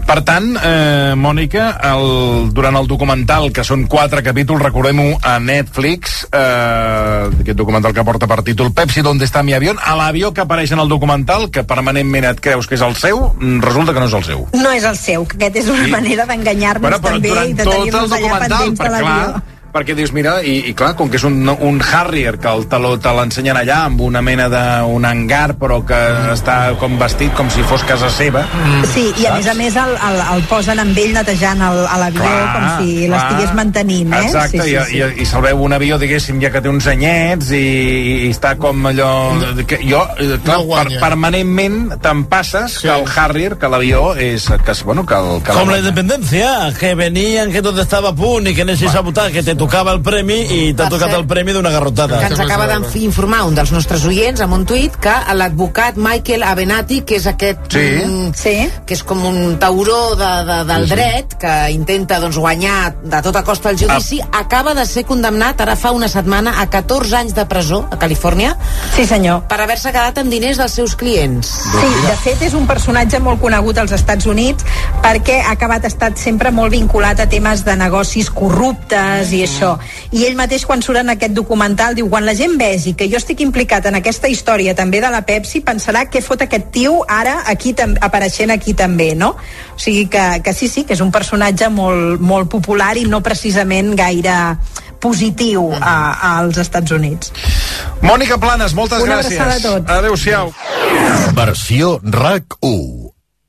Per tant, Mònica, durant el documental, que són 4 capítols, recordem-ho, a Netflix, aquest documental que porta per títol Pepsi, ¿dónde está mi avión? A l'avió que apareix en el documental, que permanentment et creus que és el seu, resulta que no és el seu. No és el seu, que aquest és una manera d'enganyar-nos també i de tenir-nos allà pendents de l'avió. Perquè dius, mira, i clar, com que és un Harrier, que el taló te l'ensenyen allà amb una mena d'un hangar, però que està com vestit com si fos casa seva. Sí, i a més el posen amb ell netejant l'avió com si l'estigués mantenint, Exacte, i se'l veu un avió, diguéssim, ja que té uns anyets i està com allò... Jo, clar, permanentment te'n passes que el Harrier, que l'avió és... Com la independència, que venien, que tot estava a punt i que necessitava votar, que te tocava el premi i t'ha tocat el premi d'una garrotada. Que ens acaba d'informar un dels nostres oients amb un tuit que l'advocat Michael Avenatti, que és aquest que és com un tauró del dret que intenta guanyar de tota costa el judici, acaba de ser condemnat ara fa una setmana a 14 anys de presó a Califòrnia. Sí, senyor. Per haver-se quedat amb diners dels seus clients. Sí, de fet és un personatge molt conegut als Estats Units perquè ha estat sempre molt vinculat a temes de negocis corruptes i això. I ell mateix, quan surt en aquest documental, diu, quan la gent vegi que jo estic implicat en aquesta història també de la Pepsi, pensarà què fot aquest tio ara aquí apareixent aquí també, no? O sigui que sí, que és un personatge molt, molt popular i no precisament gaire positiu als Estats Units. Mònica Planes, moltes gràcies. Una abraçada a tots. Adéu-siau. Versió RAC1.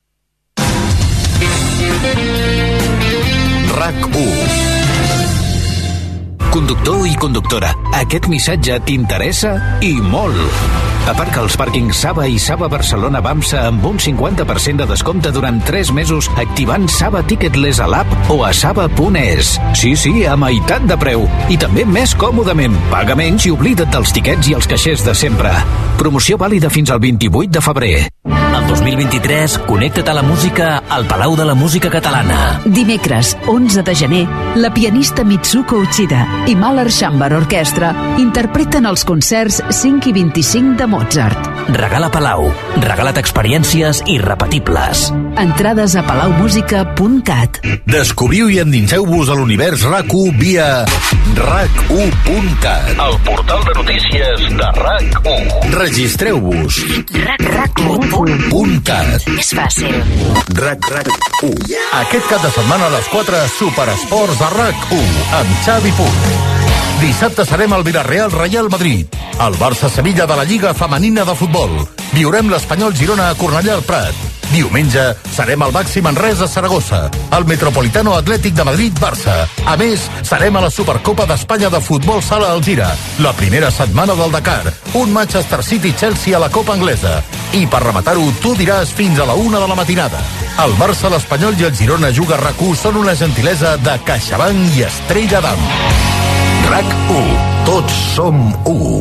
RAC1. Conductor i conductora, aquest missatge t'interessa i molt. Aparca als pàrquings Saba i Saba Barcelona Bamsa amb un 50% de descompte durant 3 mesos activant Saba Ticketless a l'app o a saba.es. Sí, a meitat de preu. I també més còmodament. Paga menys i oblida't dels tiquets i els caixers de sempre. Promoció vàlida fins al 28 de febrer. El 2023, connecta't a la música al Palau de la Música Catalana. Dimecres, 11 de gener, la pianista Mitsuko Uchida i Mahler Chamber Orquestra interpreten els concerts 5 i 25 de Mozart. Regala Palau. Regala't experiències irrepetibles. Entrades a palaumusica.cat. Descobriu i endinseu-vos a l'univers RAC1 via RAC1.cat. El portal de notícies de RAC1. Registreu-vos. RAC1.cat. És fàcil. RAC1. Aquest cap de setmana a les 4, Superesports de RAC1 amb Xavi Puig. Dissabte serem al Villarreal Real Madrid, al Barça-Sevilla de la Lliga Femenina de Futbol. Viurem l'Espanyol Girona a Cornellà al Prat. Diumenge serem al Baxi Manresa a Saragossa, al Metropolitano Atlètic de Madrid-Barça. A més, serem a la Supercopa d'Espanya de Futbol Sala Alzira, la primera setmana del Dakar, un Manchester City-Chelsea a la Copa Anglesa. I per rematar-ho, tu diràs fins a la 1 de la matinada. El Barça, l'Espanyol i el Girona Juga RAC1 són una gentilesa de CaixaBank i Estrella d'Am. RAC1. Tots som 1.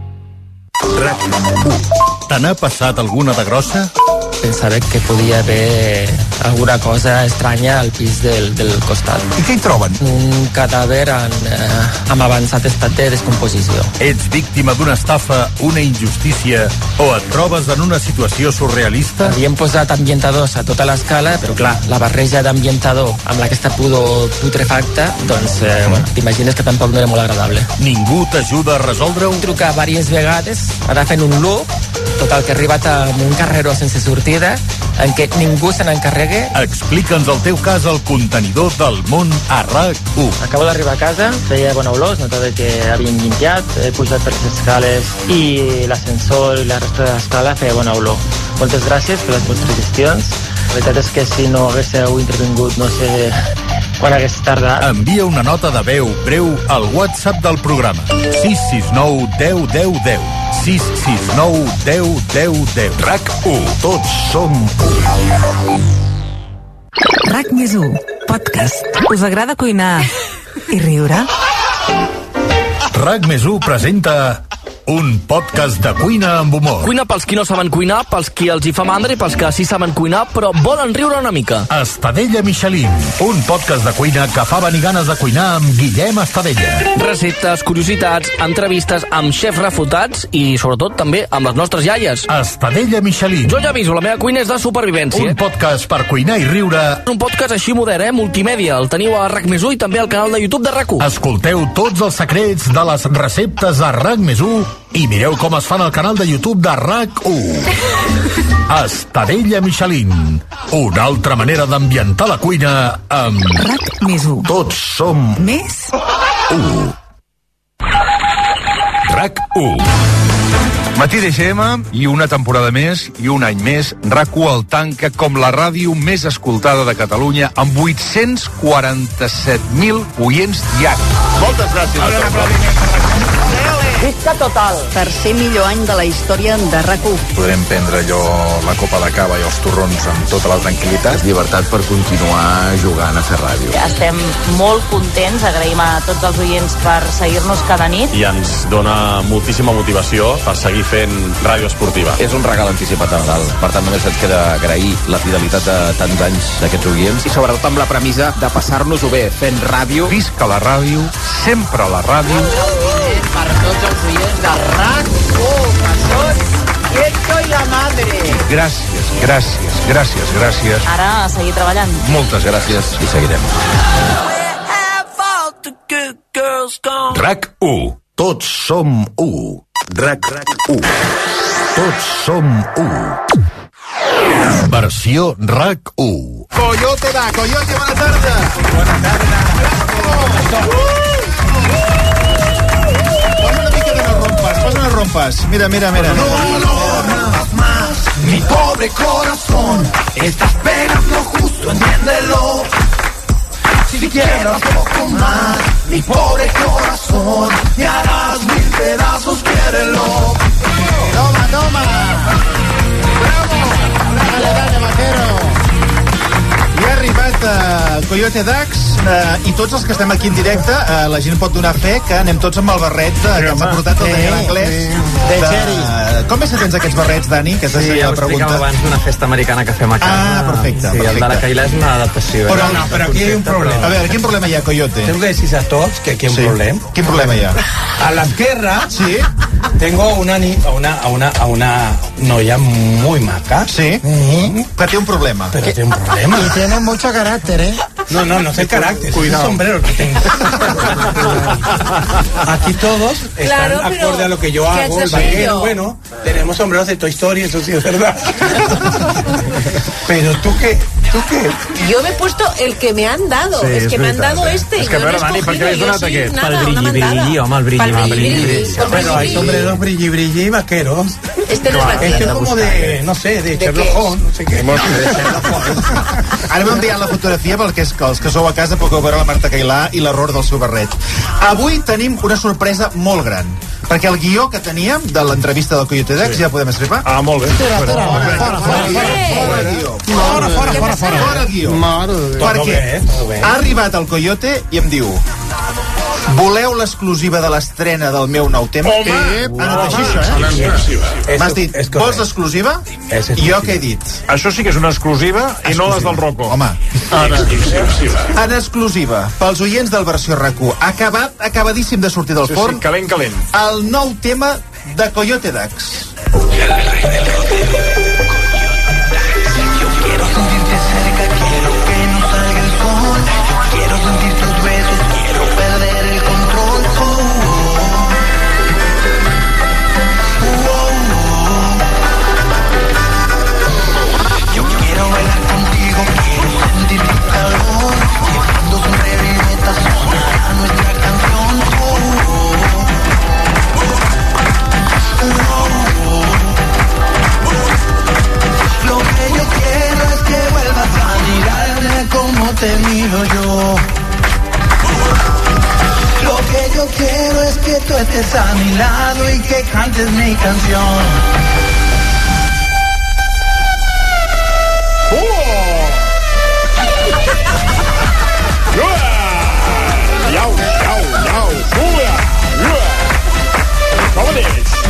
RAC1. Te n'ha passat alguna de grossa? Pensava que podia haver alguna cosa estranya al pis del costat. I què hi troben? Un cadàver amb avançat estat de descomposició. Ets víctima d'una estafa, una injustícia o et trobes en una situació surrealista? Havíem posat ambientadors a tota l'escala, però clar, la barreja d'ambientador amb aquesta pudor putrefacta, doncs, t'imagines que tampoc no era molt agradable. Ningú t'ajuda a resoldre-ho? Trucar diverses vegades, anar fent un loop, total que he arribat a un carreró sense sortida en què ningú se n'encarregui. Explica'ns el teu cas al contenidor del món a RAC1. Acabo d'arribar a casa, feia bona olor, es notava que havien limpiat, he pujat per les escales i l'ascensor i la resta de l'escala feia bona olor. Moltes gràcies per les vostres gestions. La veritat és que si no haguéssiu intervingut no sé quan hagués tardat. Envia una nota de veu breu al WhatsApp del programa 669 10 10 10. 669 10 10 10. RAC1. Tots som 1. RAC+1. Podcast. Us agrada cuinar i riure? RAC+1 presenta un podcast de cuina amb humor. Cuina pels qui no saben cuinar, pels qui els hi fa mandra i pels que sí saben cuinar, però volen riure una mica. Estadella Michelin, un podcast de cuina que fa venir ganes de cuinar amb Guillem Estadella. Receptes, curiositats, entrevistes amb xefs refutats i, sobretot, també amb les nostres iaies. Estadella Michelin. Jo ja aviso, la meva cuina és de supervivència. Un podcast per cuinar i riure. Un podcast així modern, multimèdia. El teniu a RAC+1 i també al canal de YouTube de RAC1. Escolteu tots els secrets de les receptes a RAC+1 i mireu com es fan al canal de YouTube de RAC1. Estadella Michelin, una altra manera d'ambientar la cuina amb RAC+1. Tots som més 1. RAC1. Matí d'XM i una temporada més i un any més, RAC1 el tanca com la ràdio més escoltada de Catalunya amb 847.000 oients diaris. Moltes gràcies a tots. Visca total. Tercer millor any de la història de RAC1. Podrem prendre allò, la copa de cava i els torrons amb tota la tranquil·litat. Llibertat per continuar jugant a fer ràdio. Estem molt contents, agraïm a tots els oients per seguir-nos cada nit. I ens dona moltíssima motivació per seguir fent ràdio esportiva. És un regal anticipat de Nadal, per tant només ens queda agrair la fidelitat de tants anys d'aquests oients. I sobretot amb la premissa de passar-nos-ho bé fent ràdio. Visca la ràdio, sempre la ràdio. Per tots els oients de RAC1, que són Ciento i la Madre. Gràcies, gràcies, gràcies, gràcies. Ara a seguir treballant. Moltes gràcies i seguirem. RAC1. Tots som 1. RAC1. Tots som 1. Versió RAC1. Coyote, bona tarda. Bona tarda. Posa unes rompes. Mira. No más, mi pobre corazón. Estas penas lo justo, entiéndelo. Si quiebras poco más, mi pobre corazón, me harás 1000 pedazos, quiérelo. Toma. Bravo. Dale, vaquero. I ha arribat Coyote Dax i tots els que estem aquí en directe, la gent pot donar fe que anem tots amb el barret que ens ha portat el Daniel Anglès. Com és que tens aquests barrets, Dani? Que sí, ja ho explicava abans d'una festa americana que fem a casa. Ah, perfecte. Sí, el de la Cailà és una adaptació. Però aquí hi ha un problema. A veure, quin problema hi ha, Coyote? Tengo que decir a todos que aquí hay un problema. Quin problema hi ha? A la esquerra sí. Tengo a una noia muy maca. Sí. Que té un problema. Pero tiene un problema. Y tiene mucho carácter, ¿eh? No es el carácter, es el sombrero que tengo. Aquí todos están acorde a lo que yo hago, el vaquero, bueno, tenemos sombreros de Toy Story, eso sí es verdad. Pero ¿tú qué? Yo me he puesto el que me han dado, sí, es que me han dado este. Es que, pero Dani, ¿por qué habéis donado aquest? Pel brilli, home, el brilli. Pero hay sombreros brilli y vaqueros. Este no es vaquero. Este es como de, no sé, de Sherlock Holmes, no sé què. Ara m'he enviat la fotografia perquè els que sou a casa pugueu veure la Marta Cailà i l'error del seu barret. Avui tenim una sorpresa molt gran, perquè el guió que teníem de l'entrevista del Coyote Dax ja podem estripar. Ah, molt bé. Fora guió. Perquè ha arribat el Coyote i em diu: voleu l'exclusiva de l'estrena del meu nou tema? Ha anat així, això, M'has dit, vols l'exclusiva? I jo què he dit? Això sí que és una exclusiva i no les del Rocco. Home, en exclusiva, pels oients del versió RAC1, acabadíssim de sortir del forn, calent. el nou tema de Coyote Dax. Yo quiero sentirte cerca, quiero que no salga el sol. Yo quiero sentir tus besos, quiero perder el control. Yo quiero bailar contigo, quiero sentir tu calor. Llevando sonrisitas a nuestra canción. Lo que yo quiero es que vuelvas a mirarme como te miro yo. Lo que yo quiero es que tú estés a mi lado y que cantes mi canción. Com és?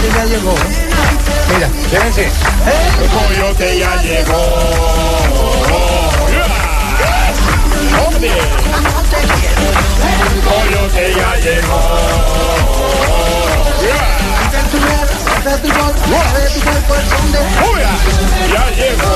coyote ya llegó. Mira, fíjense. El coyote ya llegó. ¡Hombre! El coyote ya llegó. Ya llegó.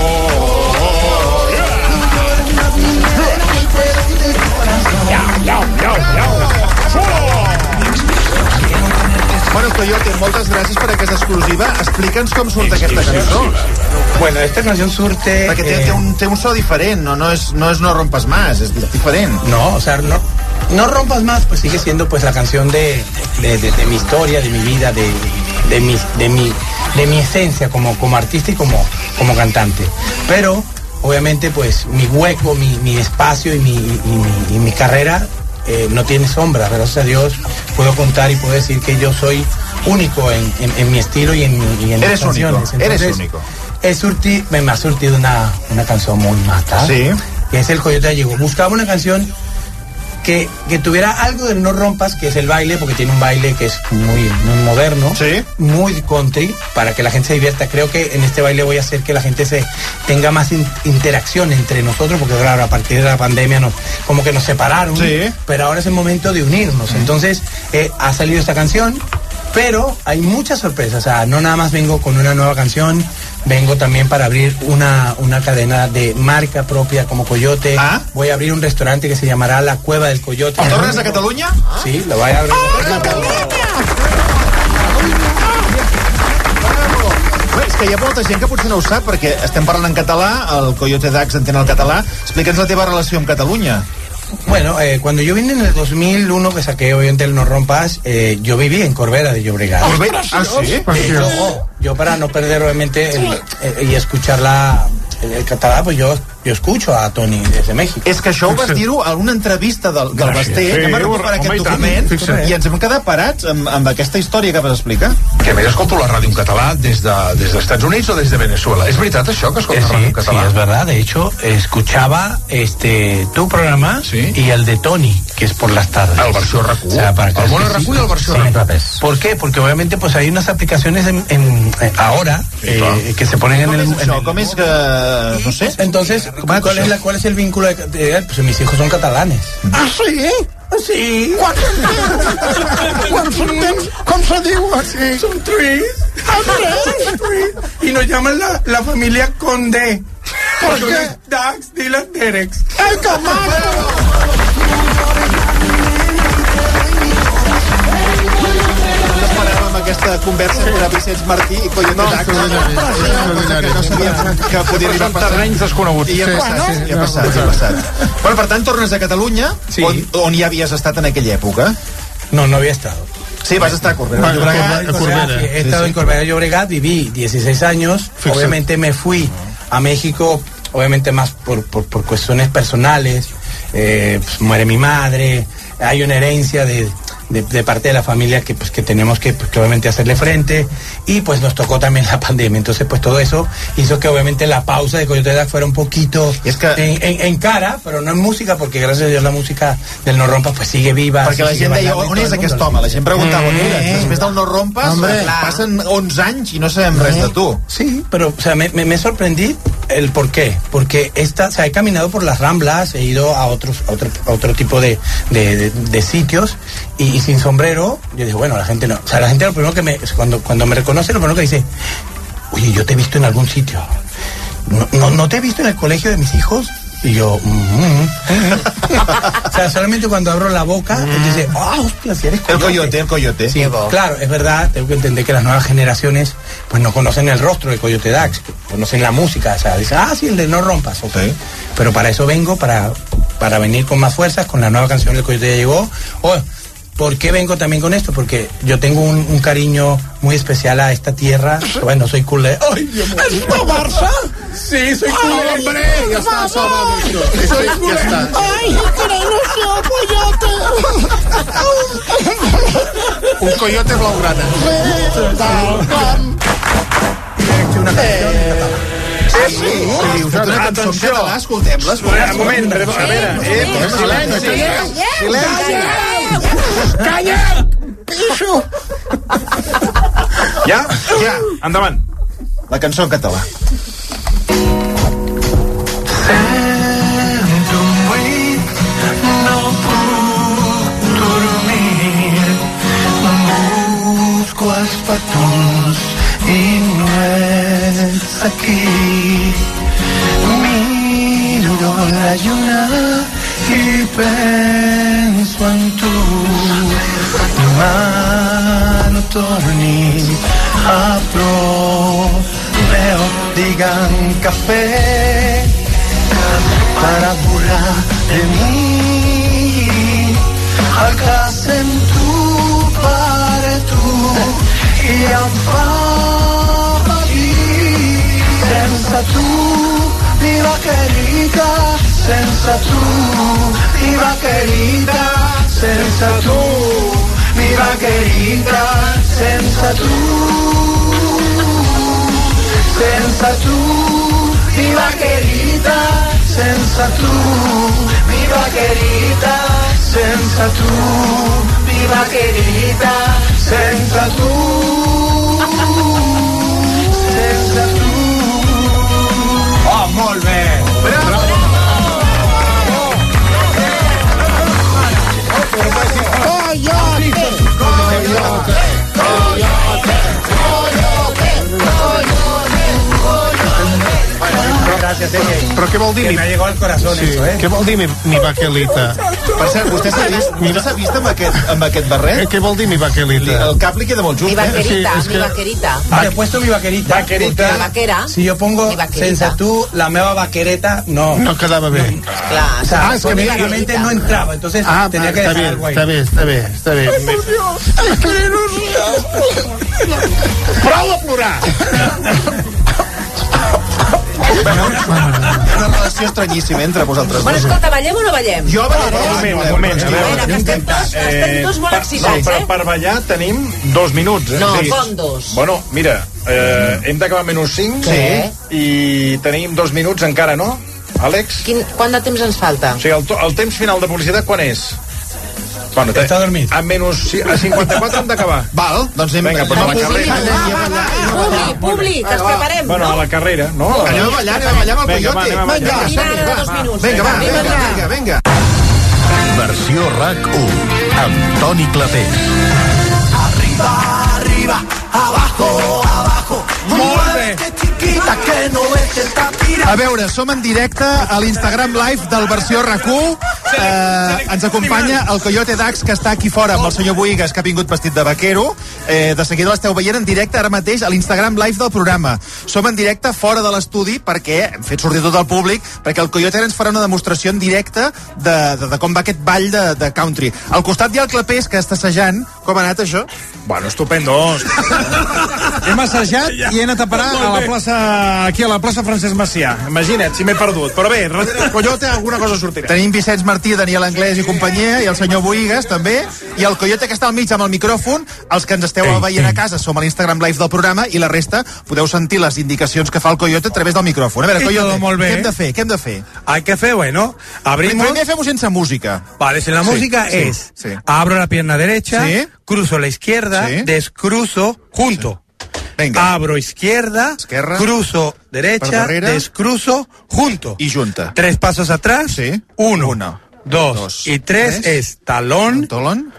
Bueno, Coyote, moltes gràcies per aquesta exclusiva. Explica'ns com surt aquesta cançó. Bueno, esta canción surte... Perquè té un so diferent, no es No Rompas Más, es diferent. No, o sea, No Rompas Más, pues sigue siendo pues la canción de mi historia, de mi vida, de mi esencia como artista y como cantante. Pero, obviamente, pues mi hueco, mi espacio y mi carrera no tiene sombra. Gracias a Dios puedo contar y puedo decir que yo soy único en mi estilo y en mis canciones. Eres único. Me ha surtido una canción muy mata. Sí. Que es El Coyote Llegó. Buscaba una canción que tuviera algo del No Rompas, que es el baile, porque tiene un baile que es muy moderno, ¿sí? Muy country, para que la gente se divierta. Creo que en este baile voy a hacer que la gente tenga más interacción entre nosotros, porque claro, a partir de la pandemia como que nos separaron, sí. Pero ahora es el momento de unirnos. Entonces ha salido esta canción, pero hay muchas sorpresas. O sea, no nada más vengo con una nueva canción, vengo también para abrir una cadena de marca propia como Coyote. Voy a abrir un restaurante que se llamará La Cueva del Coyote. ¿Tornes a Catalunya? Sí, lo voy a abrir. És que hi ha molta gent que potser no ho sap, perquè estem parlant en català, el Coyote Dax entén el català. Explica'ns la teva relació amb Catalunya. Bueno, cuando yo vine en el 2001, que saqué obviamente el No Rompas, yo viví en Corbera de Llobregat. ¿Ah, sí? Yo para no perder obviamente y escuchar el català, pues yo escucho a Toni desde México. És que això ho vas dir-ho a una entrevista del Basté, que va recuperar aquest document, i ens hem quedat parats amb aquesta història que vas explicar. Que a més escolto la ràdio en català des dels Estats Units o des de Venezuela. ¿Es veritat això, que escoltes ràdio en català? Sí, es verdad. De hecho, escuchaba tu programa y el de Toni, que es por las tardes. El versió RAC1. O sea, el mono RAC1 y el versió RAC1. ¿Por qué? Porque obviamente pues hay unas aplicaciones ahora que se ponen en el... ¿Cómo es que...? No sé. Entonces, ¿cuál es el vínculo de él? Pues mis hijos son catalanes. Ah, sí? Sí. Quants tens? Com se diu així? Són tres. Y nos llaman la familia Condé. ¿Por qué? Dax, Dylan, Derek. ¡Ay, qué maco! Aquesta conversa entre Vicenç Martí i Coyote Dax. No sabíem que podia arribar a passar. Terrenys desconeguts. I ha passat. Bueno, per tant, tornes a Catalunya, on ja havies estat en aquella època. No había estado. Sí, vas a estar a Corbera. He estado en Corbera de Llobregat, viví 16 años. Obviamente me fui a México, obviamente más por cuestiones personales. Pues muere mi madre, hay una herencia de parte de la familia que tenemos que obviamente hacerle frente, y pues nos tocó también la pandemia. Entonces pues todo eso hizo que obviamente la pausa de Coyote Dax fuera un poquito en cara, però no en música, porque gracias a Dios la música del No Rompas pues sigue viva. Perquè la gent deia, on és aquest home? La gent preguntava, on era? Després del No Rompas passen 11 anys i no sabem res de tu. Sí, pero o sea, me sorprendí el por qué, porque he caminado por las Ramblas, he ido a otro tipo de sitios, y sin sombrero, yo dije, bueno, la gente no. O sea, la gente lo primero que cuando me reconoce, lo primero que dice, oye, yo te he visto en algún sitio. ¿No te he visto en el colegio de mis hijos? Y yo, O sea, solamente cuando abro la boca, dice, hostia, si eres Coyote. El Coyote. Sí, claro, es verdad, tengo que entender que las nuevas generaciones pues no conocen el rostro de Coyote Dax, conocen la música, o sea, dicen, sí, el de No Rompas, okay. Pero para eso vengo, para venir con más fuerzas, con la nueva canción del Coyote Ya Llegó. ¿Por qué vengo también con esto? Porque yo tengo un cariño muy especial a esta tierra. Bueno, soy culé. ¡Ay, Dios mío! ¿Es una Barça? Sí, soy culé. ¡Hombre! Ya está, soy culé. ¡Ay, quina il·lusió, Coyote! Un coyote blaugrana. He hecho una canción en catalán. Sí, una cançó en català, escoltem-la. Un moment, a veure. Silenci! Calla! Piso! Ja, endavant. La cançó en català. Sento un buit, no puc dormir. Busco els petons i no ets aquí. Miro la lluna i penso en tu. Demà no tornis a prop meu, digan café para burlar de mí el que sento per tu i em fa patir. Sense tu, meva querida, sense tu, meva querida, sense tu, meva querida, sense tu. Sense tu, meva querida, sense tu, meva querida, sense tu, meva querida, sense tu, sense tu. Oh, molt bé! Bravo! Coyote! Coyote! Coyote! Gràcies, Però què vol dir? Que me ha llegado al corazón, sí. eso, Què vol dir mi baquelita? Per cert, vostè s'ha vist amb aquest barret? Què vol dir mi baquelita? El cap li queda molt just. Mi vaquerita, Sí, mi vaquerita. Vale, he puesto mi vaquerita. Vaquerita. La vaquera. Si yo pongo Mi vaquerita. sense tu, la meva vaquereta, no. No quedava bé. Clar, O sea, es que políticamente no entraba, entonces tenía que está dejar bien, algo ahí. está bien, está bien, está bien. Prou de plorar! Una relació estranyíssima entre vosaltres Bueno, dos. escolta, ballem o no ballem? Jo ballaré. Un moment, a veure. Que estem tots molt excitats, eh? Per ballar tenim 2 minuts, eh? No, Sí. com 2? Bueno, mira, hem d'acabar menys 5 Sí. i tenim 2 minuts encara, no, Àlex? Quant de temps ens falta? O sigui, el temps final de publicitat quan és? Bueno, Està dormit. A menys a 54 hem d'acabar. Val, doncs anem... Vinga, doncs a la carrera. Publi, que ens preparem, Bueno, no? a la carrera, no? Anem a ballar amb el Coyote. Vinga, Vinga, Mirant a 2 minuts. vinga, va, vinga. Versió RAC1 amb Toni Clapés. Arriba, arriba, abajo, abajo. Muévete, chiquita, que no ves que está tirando. A veure, som en directe a l'Instagram Live del Versió RAC1. Ens acompanya el Coyote Dax, que està aquí fora amb el senyor Boigas, que ha vingut vestit de vaquero. De seguida l'esteu veient en directe ara mateix a l'Instagram Live del programa. Som en directe fora de l'estudi perquè hem fet sortir tot el públic, perquè el Coyote ens farà una demostració en directe de com va aquest ball de country. Al costat hi ha el Clapés, que està assajant. Com ha anat això? Bueno, estupendo. Hem assajat i he anat a parar a la plaça, aquí a la plaça Francesc Macià. Imagina't, si m'he perdut. Però bé, darrere Coyote alguna cosa sortirà. Tenim Vicenç Martí, Daniel Anglès i companyia, i el senyor Boigas també, i el Coyote, que està al mig amb el micròfon. Els que ens esteu veient a casa som a l'Instagram Live del programa, i la resta podeu sentir les indicacions que fa el Coyote a través del micròfon. A veure, Coyote, què hem de fer? Què hem de fer? Hay que hacer, bueno, abrimos... Primer fem-ho sense música. Vale, si la música es, abro la pierna derecha, cruzo la izquierda, descruzo, junto. Venga. Abro izquierda, cruzo derecha, descruzo, junto. Y junta. 3 pasos atrás. 1, 2 y 3 es talón,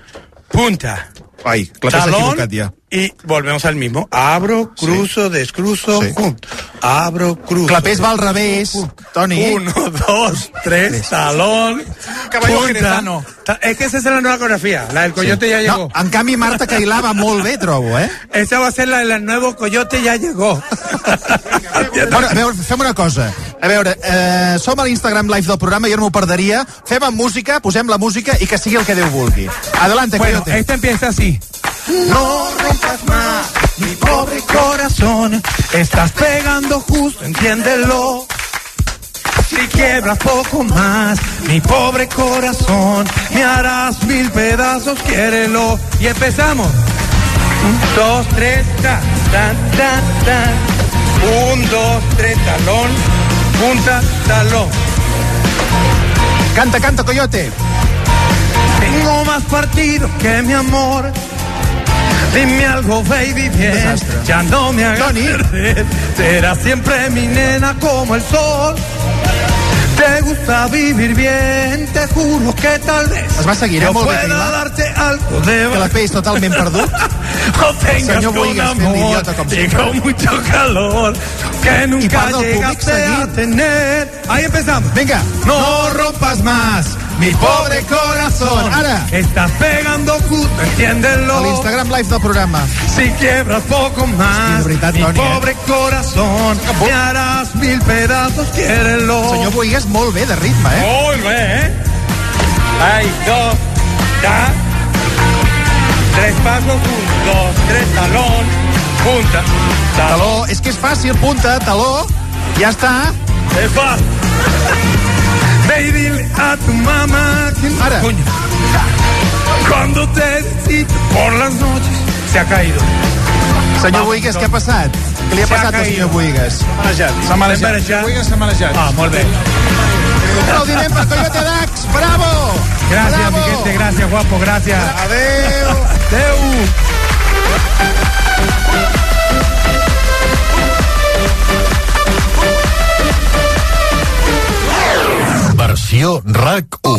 punta. Ai, Clapés s'ha equivocat ja. Y volvemos al mismo. Abro, cruzo, descruzo, junto. Abro, cruzo. Clapés va al revés, Toni. 1, 2, 3, talón, Caballo punta. genetano. Es que esa es la nueva coreografía. La del Coyote ya llegó. No, en canvi, Marta Cailà va molt bé, trobo, eh? Esa va a ser la del nuevo Coyote ya llegó. Bueno, a veure, fem una cosa. A veure, som a l'Instagram Live del programa, jo no m'ho perderia. Fem amb música, posem la música i que sigui el que Déu vulgui. Adelante, Bueno, Coyote. esta empieza así. No rompas más mi pobre corazón. Estás pegando justo, entiéndelo. Si quiebras poco más, mi pobre corazón, me harás 1000 pedazos, quiérelo. Y empezamos. 1, 2, 3, ta, ta, ta, ta. 1, 2, 3, talón, punta, talón. Canta, canta, Coyote. Tengo más partido que mi amor. Dime algo, baby, bien. Ya no me hagas perder. Serás siempre mi nena como el sol. Te gusta vivir bien, te juro que tal vez es va seguir, yo molt bé, pueda darte algo de... Que la feis totalment perdut. O tengas un amor y con mucho calor que nunca llegaste a tener. Ahí empezamos. Venga. No rompas más mi pobre corazón. Ara. Estás pegando justo, entiéndelo. A l'Instagram Live del programa. Si quiebras poco más, veritat, mi Toni, pobre corazón, me harás 1000 pedazos, quiérelo. Senyor Boigues, molt bé de ritme, Molt bé, Ahí, 2, ya. 3 pasos, 1, 2, 3, talón, punta. Taló, és que és fàcil, punta, taló, ja està. Es fácil. Ve y dile a tu mamá que no, Ara. coño. Cuando te necesito por las noches se ha caído. Senyor Boigues, què ha passat? Què li ha passat al senyor Boigues? S'ha marejat. Boigues s'ha marejat. Ah, molt bé. Aplaudiment per Coyote Dax, bravo! Gracias, bravo. mi gente, gracias, guapo, gracias. Adeu! Adeu! Versió RAC 1.